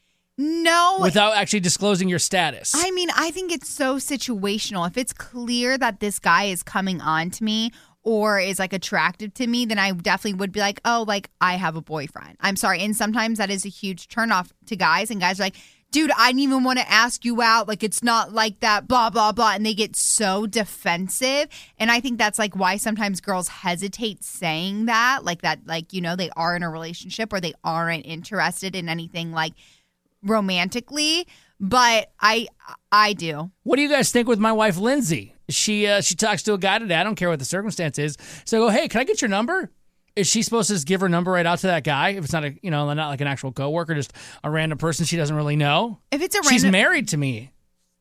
no. Without actually disclosing your status. I mean, I think it's so situational. If it's clear that this guy is coming on to me or is like attractive to me, then I definitely would be like, oh, like, I have a boyfriend. I'm sorry. And sometimes that is a huge turnoff to guys, and guys are like, dude, I didn't even want to ask you out. Like, it's not like that, blah, blah, blah. And they get so defensive. And I think that's like why sometimes girls hesitate saying that, like that, like, you know, they are in a relationship or they aren't interested in anything like romantically. But I, I do. What do you guys think with my wife, Lindsay? She uh, she talks to a guy today. I don't care what the circumstance is. So I go, hey, can I get your number? Is she supposed to just give her number right out to that guy? If it's not a, you know, not like an actual coworker, just a random person she doesn't really know. If it's a She's random- married to me.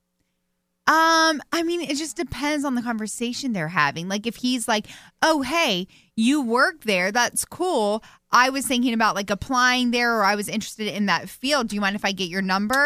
Um, I mean, it just depends on the conversation they're having. Like, if he's like, oh, hey, you work there, that's cool. I was thinking about like applying there, or I was interested in that field. Do you mind if I get your number?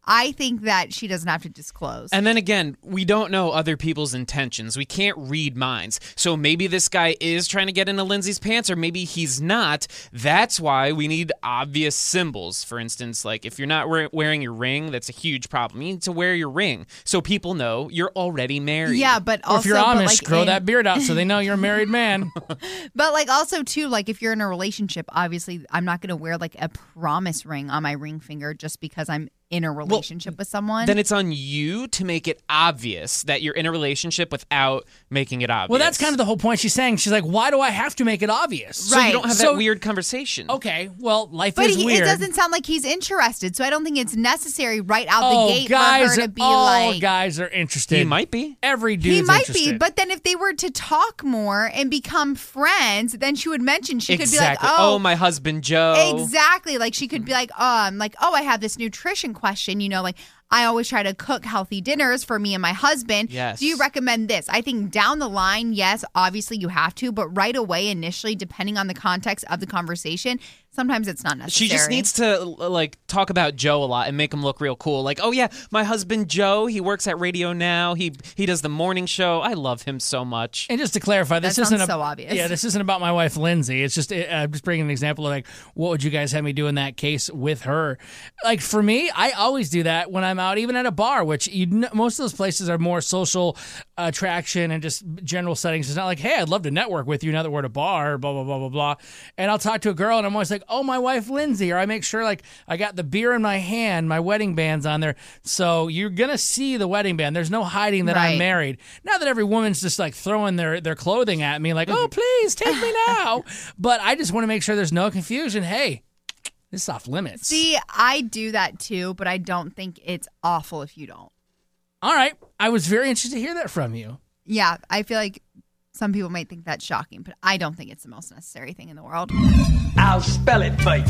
I think that she doesn't have to disclose. And then again, we don't know other people's intentions. We can't read minds. So maybe this guy is trying to get into Lindsay's pants, or maybe he's not. That's why we need obvious symbols. For instance, like if you're not we- wearing your ring, that's a huge problem. You need to wear your ring so people know you're already married. Yeah, but also, or if you're but Amish, like grow in- that beard out so they know you're a married man. But like also too, like if you're in a relationship, obviously I'm not going to wear like a promise ring on my ring finger just because I'm in a relationship well, with someone. Then it's on you to make it obvious that you're in a relationship without making it obvious. Well, that's kind of the whole point she's saying. She's like, why do I have to make it obvious? So right. you don't have so, that weird conversation. Okay, well, life but is he, weird. But it doesn't sound like he's interested, so I don't think it's necessary right out oh, the gate guys, for her to be all like... guys are interested. He might be. Every dude's He might interested. be, but then if they were to talk more and become friends, then she would mention, she exactly. could be like, oh... oh, my husband, Joe. Exactly. Like, she could be like, oh, I'm like, oh, I have this nutrition question, you know, like, I always try to cook healthy dinners for me and my husband. Yes. Do you recommend this? I think down the line, yes, obviously you have to, but right away, initially, depending on the context of the conversation, sometimes it's not necessary. She just needs to like talk about Joe a lot and make him look real cool. Like, oh yeah, my husband Joe, he works at Radio Now. He he does the morning show. I love him so much. And just to clarify, this That isn't sounds a, so obvious. Yeah, this isn't about my wife Lindsay. It's just uh, I'm just bringing an example of like, what would you guys have me do in that case with her? Like for me, I always do that when I'm out, even at a bar, which you know, most of those places are more social attraction and just general settings. It's not like, hey, I'd love to network with you now that we're at a bar, blah blah blah blah blah. And I'll talk to a girl, and I'm always like, oh, my wife Lindsay, or I make sure like I got the beer in my hand, my wedding band's on there, so you're gonna see the wedding band. There's no hiding that Right. I'm married. Not that every woman's just like throwing their their clothing at me, like, oh please take me now. But I just want to make sure there's no confusion. Hey, this is off limits. See, I do that too, but I don't think it's awful if you don't. All right, I was very interested to hear that from you. Yeah, I feel like some people might think that's shocking, but I don't think it's the most necessary thing in the world. I'll spell it for you.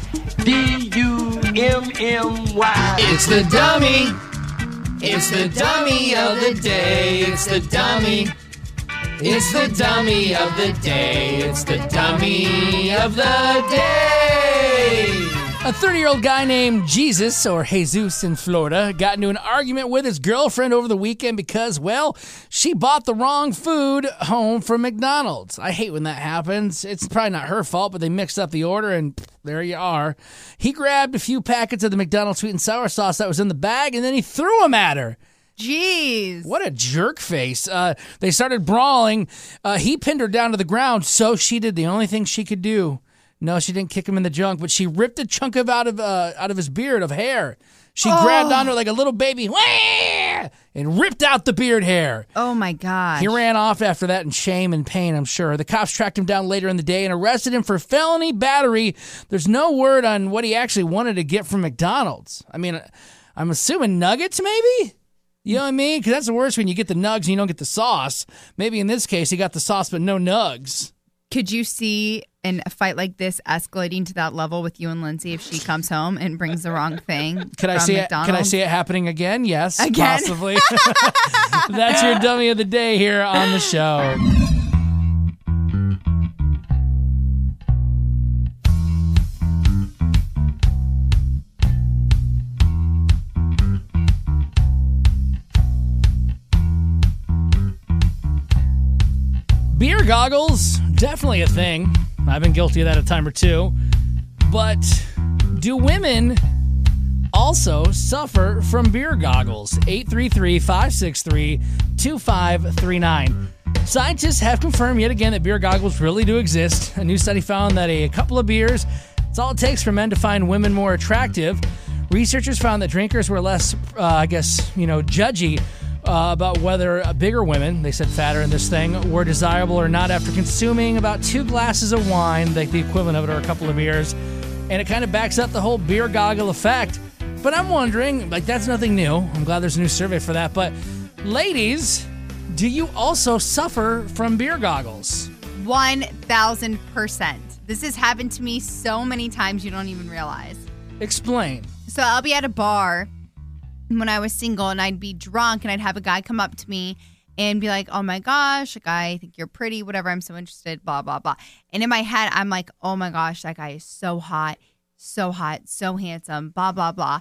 D U M M Y. It's the dummy. It's the dummy of the day. It's the dummy. It's the dummy of the day. It's the dummy of the day. A thirty-year-old guy named Jesus, or Jesus in Florida, got into an argument with his girlfriend over the weekend because, well, she bought the wrong food home from McDonald's. I hate when that happens. It's probably not her fault, but they mixed up the order, and there you are. He grabbed a few packets of the McDonald's sweet and sour sauce that was in the bag, and then he threw them at her. Jeez. What a jerk face. Uh, they started brawling. Uh, he pinned her down to the ground, so she did the only thing she could do. No, she didn't kick him in the junk, but she ripped a chunk of out of uh, out of his beard of hair. She Oh. grabbed onto it like a little baby "Wah!" and ripped out the beard hair. Oh, my gosh. He ran off after that in shame and pain, I'm sure. The cops tracked him down later in the day and arrested him for felony battery. There's no word on what he actually wanted to get from McDonald's. I mean, I'm assuming nuggets, maybe? You know what I mean? Because that's the worst when you get the nugs and you don't get the sauce. Maybe in this case, he got the sauce but no nugs. Could you see in a fight like this escalating to that level with you and Lindsay if she comes home and brings the wrong thing? Could I from see it? McDonald's? Can I see it happening again? Yes, Again? possibly. That's your dummy of the day here on the show. Beer goggles, definitely a thing. I've been guilty of that a time or two. But do women also suffer from beer goggles? eight three three, five six three, two five three nine. Scientists have confirmed yet again that beer goggles really do exist. A new study found that a couple of beers, it's all it takes for men to find women more attractive. Researchers found that drinkers were less, uh, I guess, you know, judgy Uh, about whether uh, bigger women, they said fatter in this thing, were desirable or not after consuming about two glasses of wine, like the equivalent of it, or a couple of beers. And it kind of backs up the whole beer goggle effect. But I'm wondering, like, that's nothing new. I'm glad there's a new survey for that. But ladies, do you also suffer from beer goggles? one thousand percent. This has happened to me so many times you don't even realize. Explain. So I'll be at a bar when I was single, and I'd be drunk, and I'd have a guy come up to me and be like, oh my gosh, like, I think you're pretty, whatever, I'm so interested, blah, blah, blah. And in my head, I'm like, oh my gosh, that guy is so hot, so hot, so handsome, blah, blah, blah.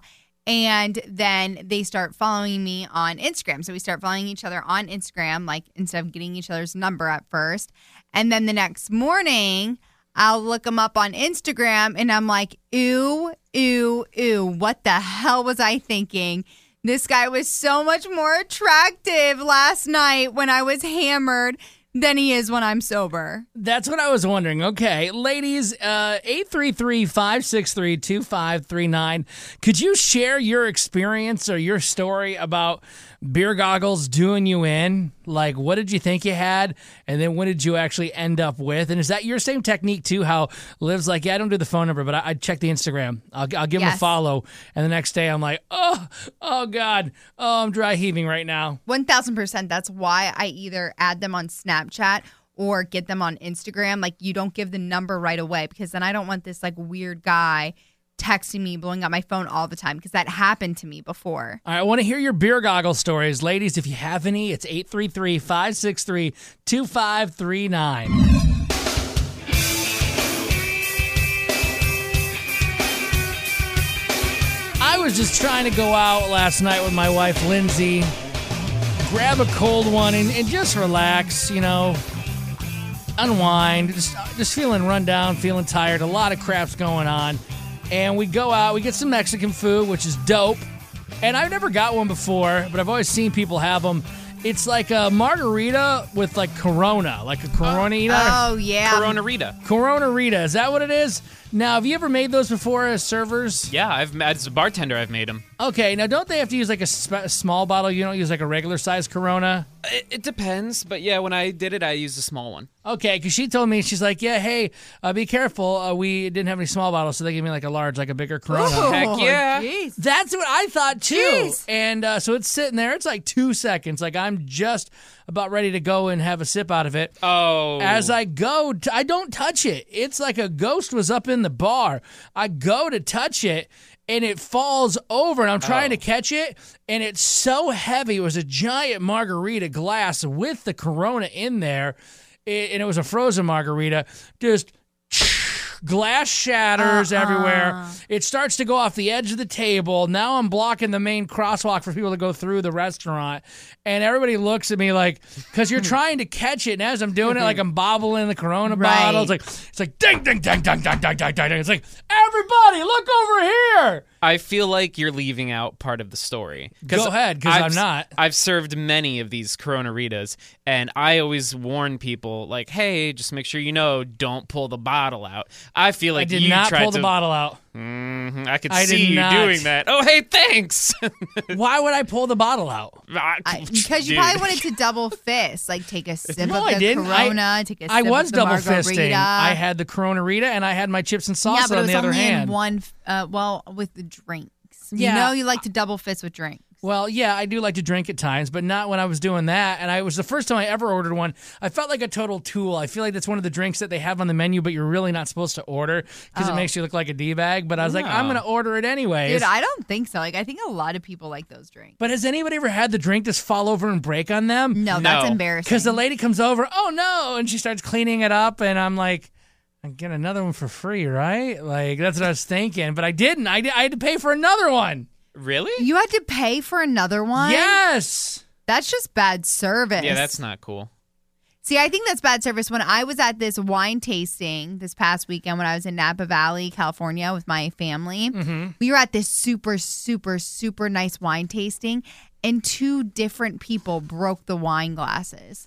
And then they start following me on Instagram. So we start following each other on Instagram, like instead of getting each other's number at first. And then the next morning, I'll look them up on Instagram and I'm like, ew, ew, ew. What the hell was I thinking? This guy was so much more attractive last night when I was hammered than he is when I'm sober. That's what I was wondering. Okay, ladies, uh, eight three three, five six three, two five three nine. Could you share your experience or your story about beer goggles doing you in? Like, what did you think you had? And then what did you actually end up with? And is that your same technique, too, how Liv's like, yeah, I don't do the phone number, but I, I check the Instagram. I'll, I'll give him Yes. a follow. And the next day, I'm like, oh, oh, God. Oh, I'm dry heaving right now. one thousand percent. That's why I either add them on Snapchat or get them on Instagram. Like, you don't give the number right away because then I don't want this, like, weird guy texting me, blowing up my phone all the time because that happened to me before. All right, I want to hear your beer goggle stories. Ladies, if you have any, it's eight three three, five six three, two five three nine. I was just trying to go out last night with my wife, Lindsay, grab a cold one and, and just relax, you know, unwind, just, just feeling run down, feeling tired. A lot of crap's going on. And we go out, we get some Mexican food, which is dope. And I've never got one before, but I've always seen people have them. It's like a margarita with like Corona, like a Coronita. Oh, yeah. Corona-rita. Corona-rita, is that what it is? Now, have you ever made those before as servers? Yeah, I've as a bartender, I've made them. Okay, now don't they have to use like a, sp- a small bottle? You don't use like a regular size Corona? It, it depends, but yeah, when I did it, I used a small one. Okay, because she told me, she's like, yeah, hey, uh, be careful. Uh, we didn't have any small bottles, so they gave me like a large, like a bigger Corona. Ooh, Heck yeah. Geez. That's what I thought too. Jeez. And uh, so it's sitting there. It's like two seconds. Like I'm just about ready to go and have a sip out of it. Oh. As I go, t- I don't touch it. It's like a ghost was up in the bar. I go to touch it, and it falls over, and I'm trying Oh. to catch it, and it's so heavy. It was a giant margarita glass with the Corona in there, it, and it was a frozen margarita. Just glass shatters Uh-uh. everywhere. It starts to go off the edge of the table. Now I'm blocking the main crosswalk for people to go through the restaurant. And everybody looks at me like, because you're trying to catch it. And as I'm doing it, like I'm bobbling the Corona Right. bottle. It's like, it's like ding, ding, ding, ding, ding, ding, ding, ding. It's like, everybody, look over here. I feel like you're leaving out part of the story. Go ahead, 'cause I've I'm s- not. I've served many of these Corona-ritas, and I always warn people, like, hey, just make sure you know, don't pull the bottle out. I feel like I did you not tried pull to, the bottle out. Mhm, I could I see did you not. doing that. Oh, hey, thanks. Why would I pull the bottle out? I, because you Dude. probably wanted to double fist, like take a sip No, of I the didn't. I- Corona, take a sip I was of the double margarita. fisting. I had the Corona Rita and I had my chips and salsa yeah, but it on was the other only hand. in one. Uh, well, with the drinks, Yeah. you know, you like to double fist with drinks. Well, yeah, I do like to drink at times, but not when I was doing that. And I it was the first time I ever ordered one. I felt like a total tool. I feel like that's one of the drinks that they have on the menu, but you're really not supposed to order because Oh. it makes you look like a D-bag. But I was like, No. I'm going to order it anyways. Dude, I don't think so. Like, I think a lot of people like those drinks. but has anybody ever had the drink just fall over and break on them? No, that's No. embarrassing. Because the lady comes over, oh no, and she starts cleaning it up, and I'm like, I get another one for free, right? Like that's what I was thinking, but I didn't. I, did, I had to pay for another one. Really? You had to pay for another one? Yes. That's just bad service. Yeah, that's not cool. See, I think that's bad service. When I was at this wine tasting this past weekend, when I was in Napa Valley, California with my family, Mm-hmm. we were at this super, super, super nice wine tasting, and two different people broke the wine glasses.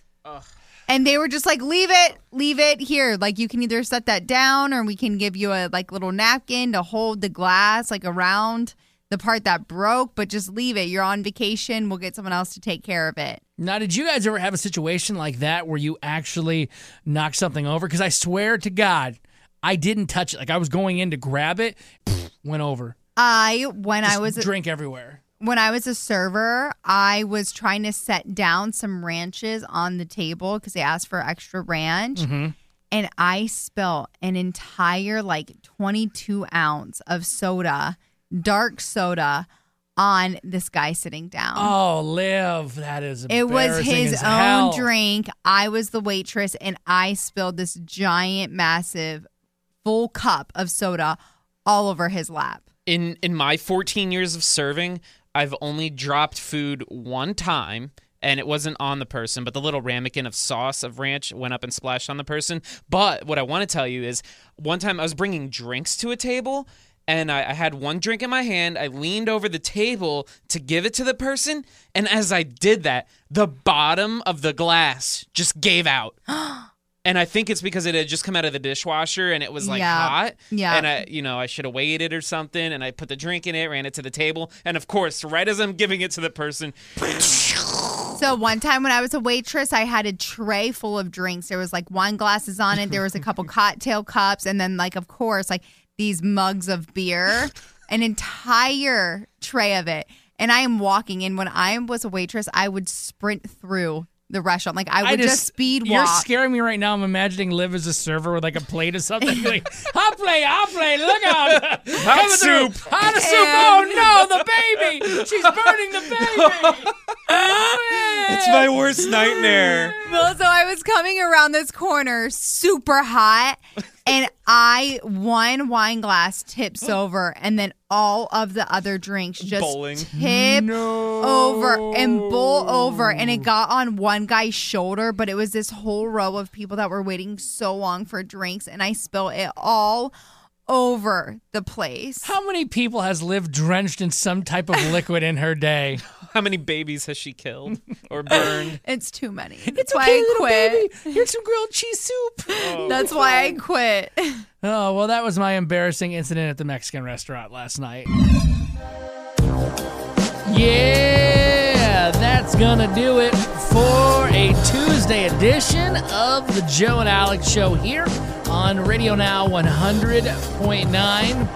And they were just like, leave it, leave it here. Like, you can either set that down or we can give you a like little napkin to hold the glass like around the part that broke, but just leave it. You're on vacation. We'll get someone else to take care of it. Now, did you guys ever have a situation like that where you actually knocked something over? Because I swear to God, I didn't touch it. Like I was going in to grab it, went over. I, when Just I was drink everywhere. when I was a server, I was trying to set down some ranches on the table because they asked for extra ranch. Mm-hmm. And I spilled an entire like twenty-two ounce of soda, dark soda, on this guy sitting down. Oh, Liv, that is It was embarrassing his as own hell. drink. I was the waitress, and I spilled this giant, massive, full cup of soda all over his lap. In in my fourteen years of serving, I've only dropped food one time, and it wasn't on the person, but the little ramekin of sauce of ranch went up and splashed on the person. But what I want to tell you is, one time I was bringing drinks to a table, and I, I had one drink in my hand. I leaned over the table to give it to the person, and as I did that, the bottom of the glass just gave out. And I think it's because it had just come out of the dishwasher and it was like Yeah. hot. Yeah. And I, you know, I should have waited or something. And I put the drink in it, ran it to the table. And of course, right as I'm giving it to the person, So one time when I was a waitress, I had a tray full of drinks. There was like wine glasses on it. There was a couple cocktail cups. And then like, of course, like these mugs of beer, an entire tray of it. And I am walking. And when I was a waitress, I would sprint through the restaurant. Like I would just, speed walk. You're scaring me right now. I'm imagining Liv as a server with like a plate or something. Like, hot plate, hot plate, look out. Hot soup. Hot soup. Oh no, the baby. She's burning the baby. it's my worst nightmare. Well, so I was coming around this corner super hot, and I one wine glass tips over, and then all of the other drinks just Bowling. tip No. over and bowl over, and it got on one guy's shoulder, but it was this whole row of people that were waiting so long for drinks, and I spilled it all over the place. How many people has Liv drenched in some type of liquid in her day? How many babies has she killed or burned? It's too many. That's It's why okay, I little quit. baby. Here's some grilled cheese soup. That's why I quit. Oh, well, that was my embarrassing incident at the Mexican restaurant last night. Yeah, that's gonna do it for a Tuesday edition of the Joe and Alex Show here on Radio Now one hundred point nine.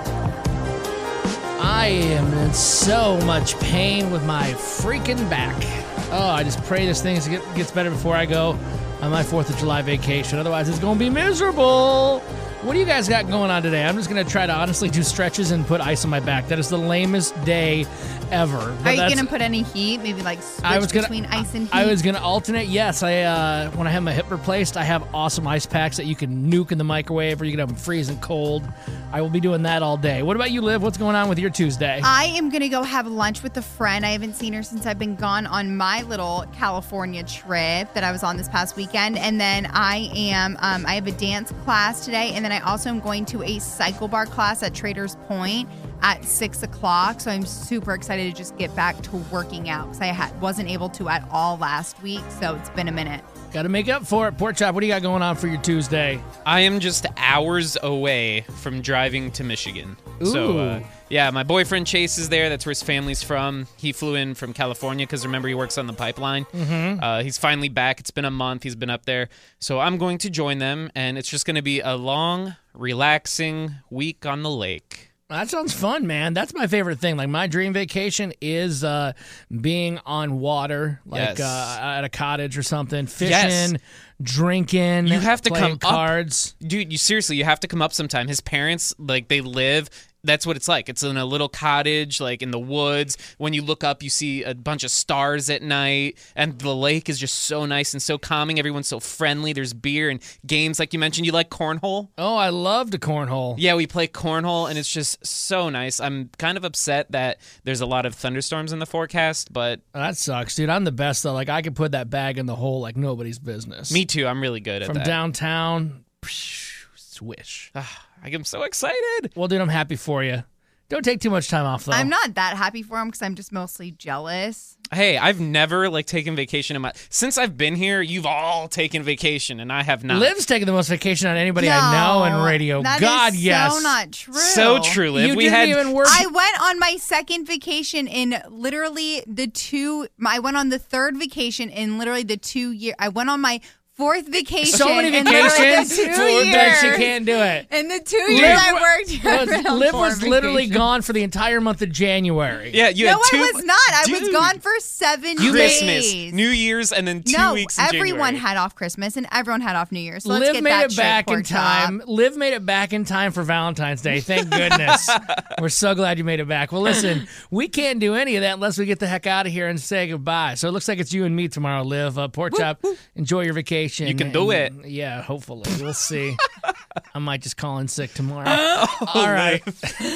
I am in so much pain with my freaking back. Oh, I just pray this thing get- gets better before I go on my fourth of July vacation. Otherwise, it's going to be miserable. What do you guys got going on today? I'm just going to try to honestly do stretches and put ice on my back. That is the lamest day ever. But Are you that's- going to put any heat? Maybe like switch I was gonna, between ice and heat? I was going to alternate. Yes, I uh, when I have my hip replaced, I have awesome ice packs that you can nuke in the microwave, or you can have them freezing cold. I will be doing that all day. What about you, Liv? What's going on with your Tuesday? I am going to go have lunch with a friend. I haven't seen her since I've been gone on my little California trip that I was on this past weekend. And then I am, um, I have a dance class today. And then I also am going to a cycle bar class at Traders Point at six o'clock. So I'm super excited to just get back to working out because I ha- wasn't able to at all last week. So it's been a minute. Got to make up for it. Pork Chop, what do you got going on for your Tuesday? I am just hours away from driving to Michigan. So, Ooh. uh, yeah, my boyfriend Chase is there. That's where his family's from. He flew in from California because, remember, he works on the pipeline. Mhm. Uh, he's finally back. It's been a month. He's been up there. So I'm going to join them, and it's just going to be a long, relaxing week on the lake. That sounds fun, man. That's my favorite thing. Like, my dream vacation is uh, being on water, like Yes. uh, at a cottage or something, fishing, Yes. drinking, You have to playing come cards. up, dude. You seriously, you have to come up sometime. His parents, like, they live. That's what it's like. It's in a little cottage, like in the woods. When you look up, you see a bunch of stars at night, and the lake is just so nice and so calming. Everyone's so friendly. There's beer and games, like you mentioned. You like cornhole? Oh, I love the cornhole. Yeah, we play cornhole, and it's just so nice. I'm kind of upset that there's a lot of thunderstorms in the forecast, but That sucks, dude. I'm the best, though. Like, I could put that bag in the hole like nobody's business. me too. I'm really good at From that. downtown, psh, swish. I am so excited. Well, dude, I'm happy for you. Don't take too much time off, though. I'm not that happy for him because I'm just mostly jealous. Hey, I've never like taken vacation in my since I've been here. You've all taken vacation, and I have not. Liv's taking the most vacation on anybody I know in No, radio. that God, is yes. so not true. So true, Liv. You we didn't had even work. I went on my second vacation in literally the two. I went on the third vacation in literally the two year. I went on my fourth vacation. so many in literally vacations the two that she years. can't do it. In the two years I worked here, I've been on Liv four was literally vacations. gone for the entire month of January. yeah. You No, had two. I was not. I was Dude. gone for seven You days. Christmas, New Year's, and then two no, weeks in everyone January. had off Christmas and everyone had off New Year's. So let's Liv get made that it straight, back in Pork Chop. time. Liv made it back in time for Valentine's Day. Thank goodness. We're so glad you made it back. Well, listen, we can't do any of that unless we get the heck out of here and say goodbye. So it looks like it's you and me tomorrow, Liv. Uh, Pork Chop, enjoy your vacation. You can do And, Yeah, hopefully. We'll see. I might just call in sick tomorrow. Oh, All right.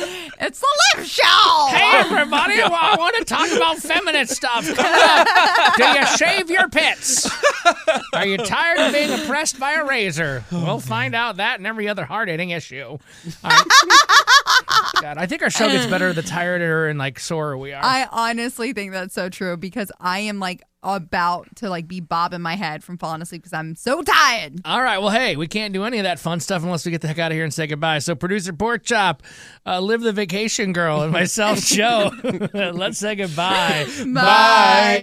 It's the Lift Show. Hey, everybody. Well, I want to talk about feminine stuff. Come on. Do you shave your pits? Are you tired of being oppressed by a razor? We'll find out that and every other hard-hitting issue. Right. God, I think our show gets better the tireder and, like, sorer we are. I honestly think that's so true because I am, like, about to, like, be bobbing my head from falling asleep because I'm so tired. All right. Well, hey, we can't do any of that fun stuff unless we get the heck out of here and say goodbye. So, producer Porkchop, uh, Live the Vacation Girl, and myself, Joe, let's say goodbye. Bye. Bye.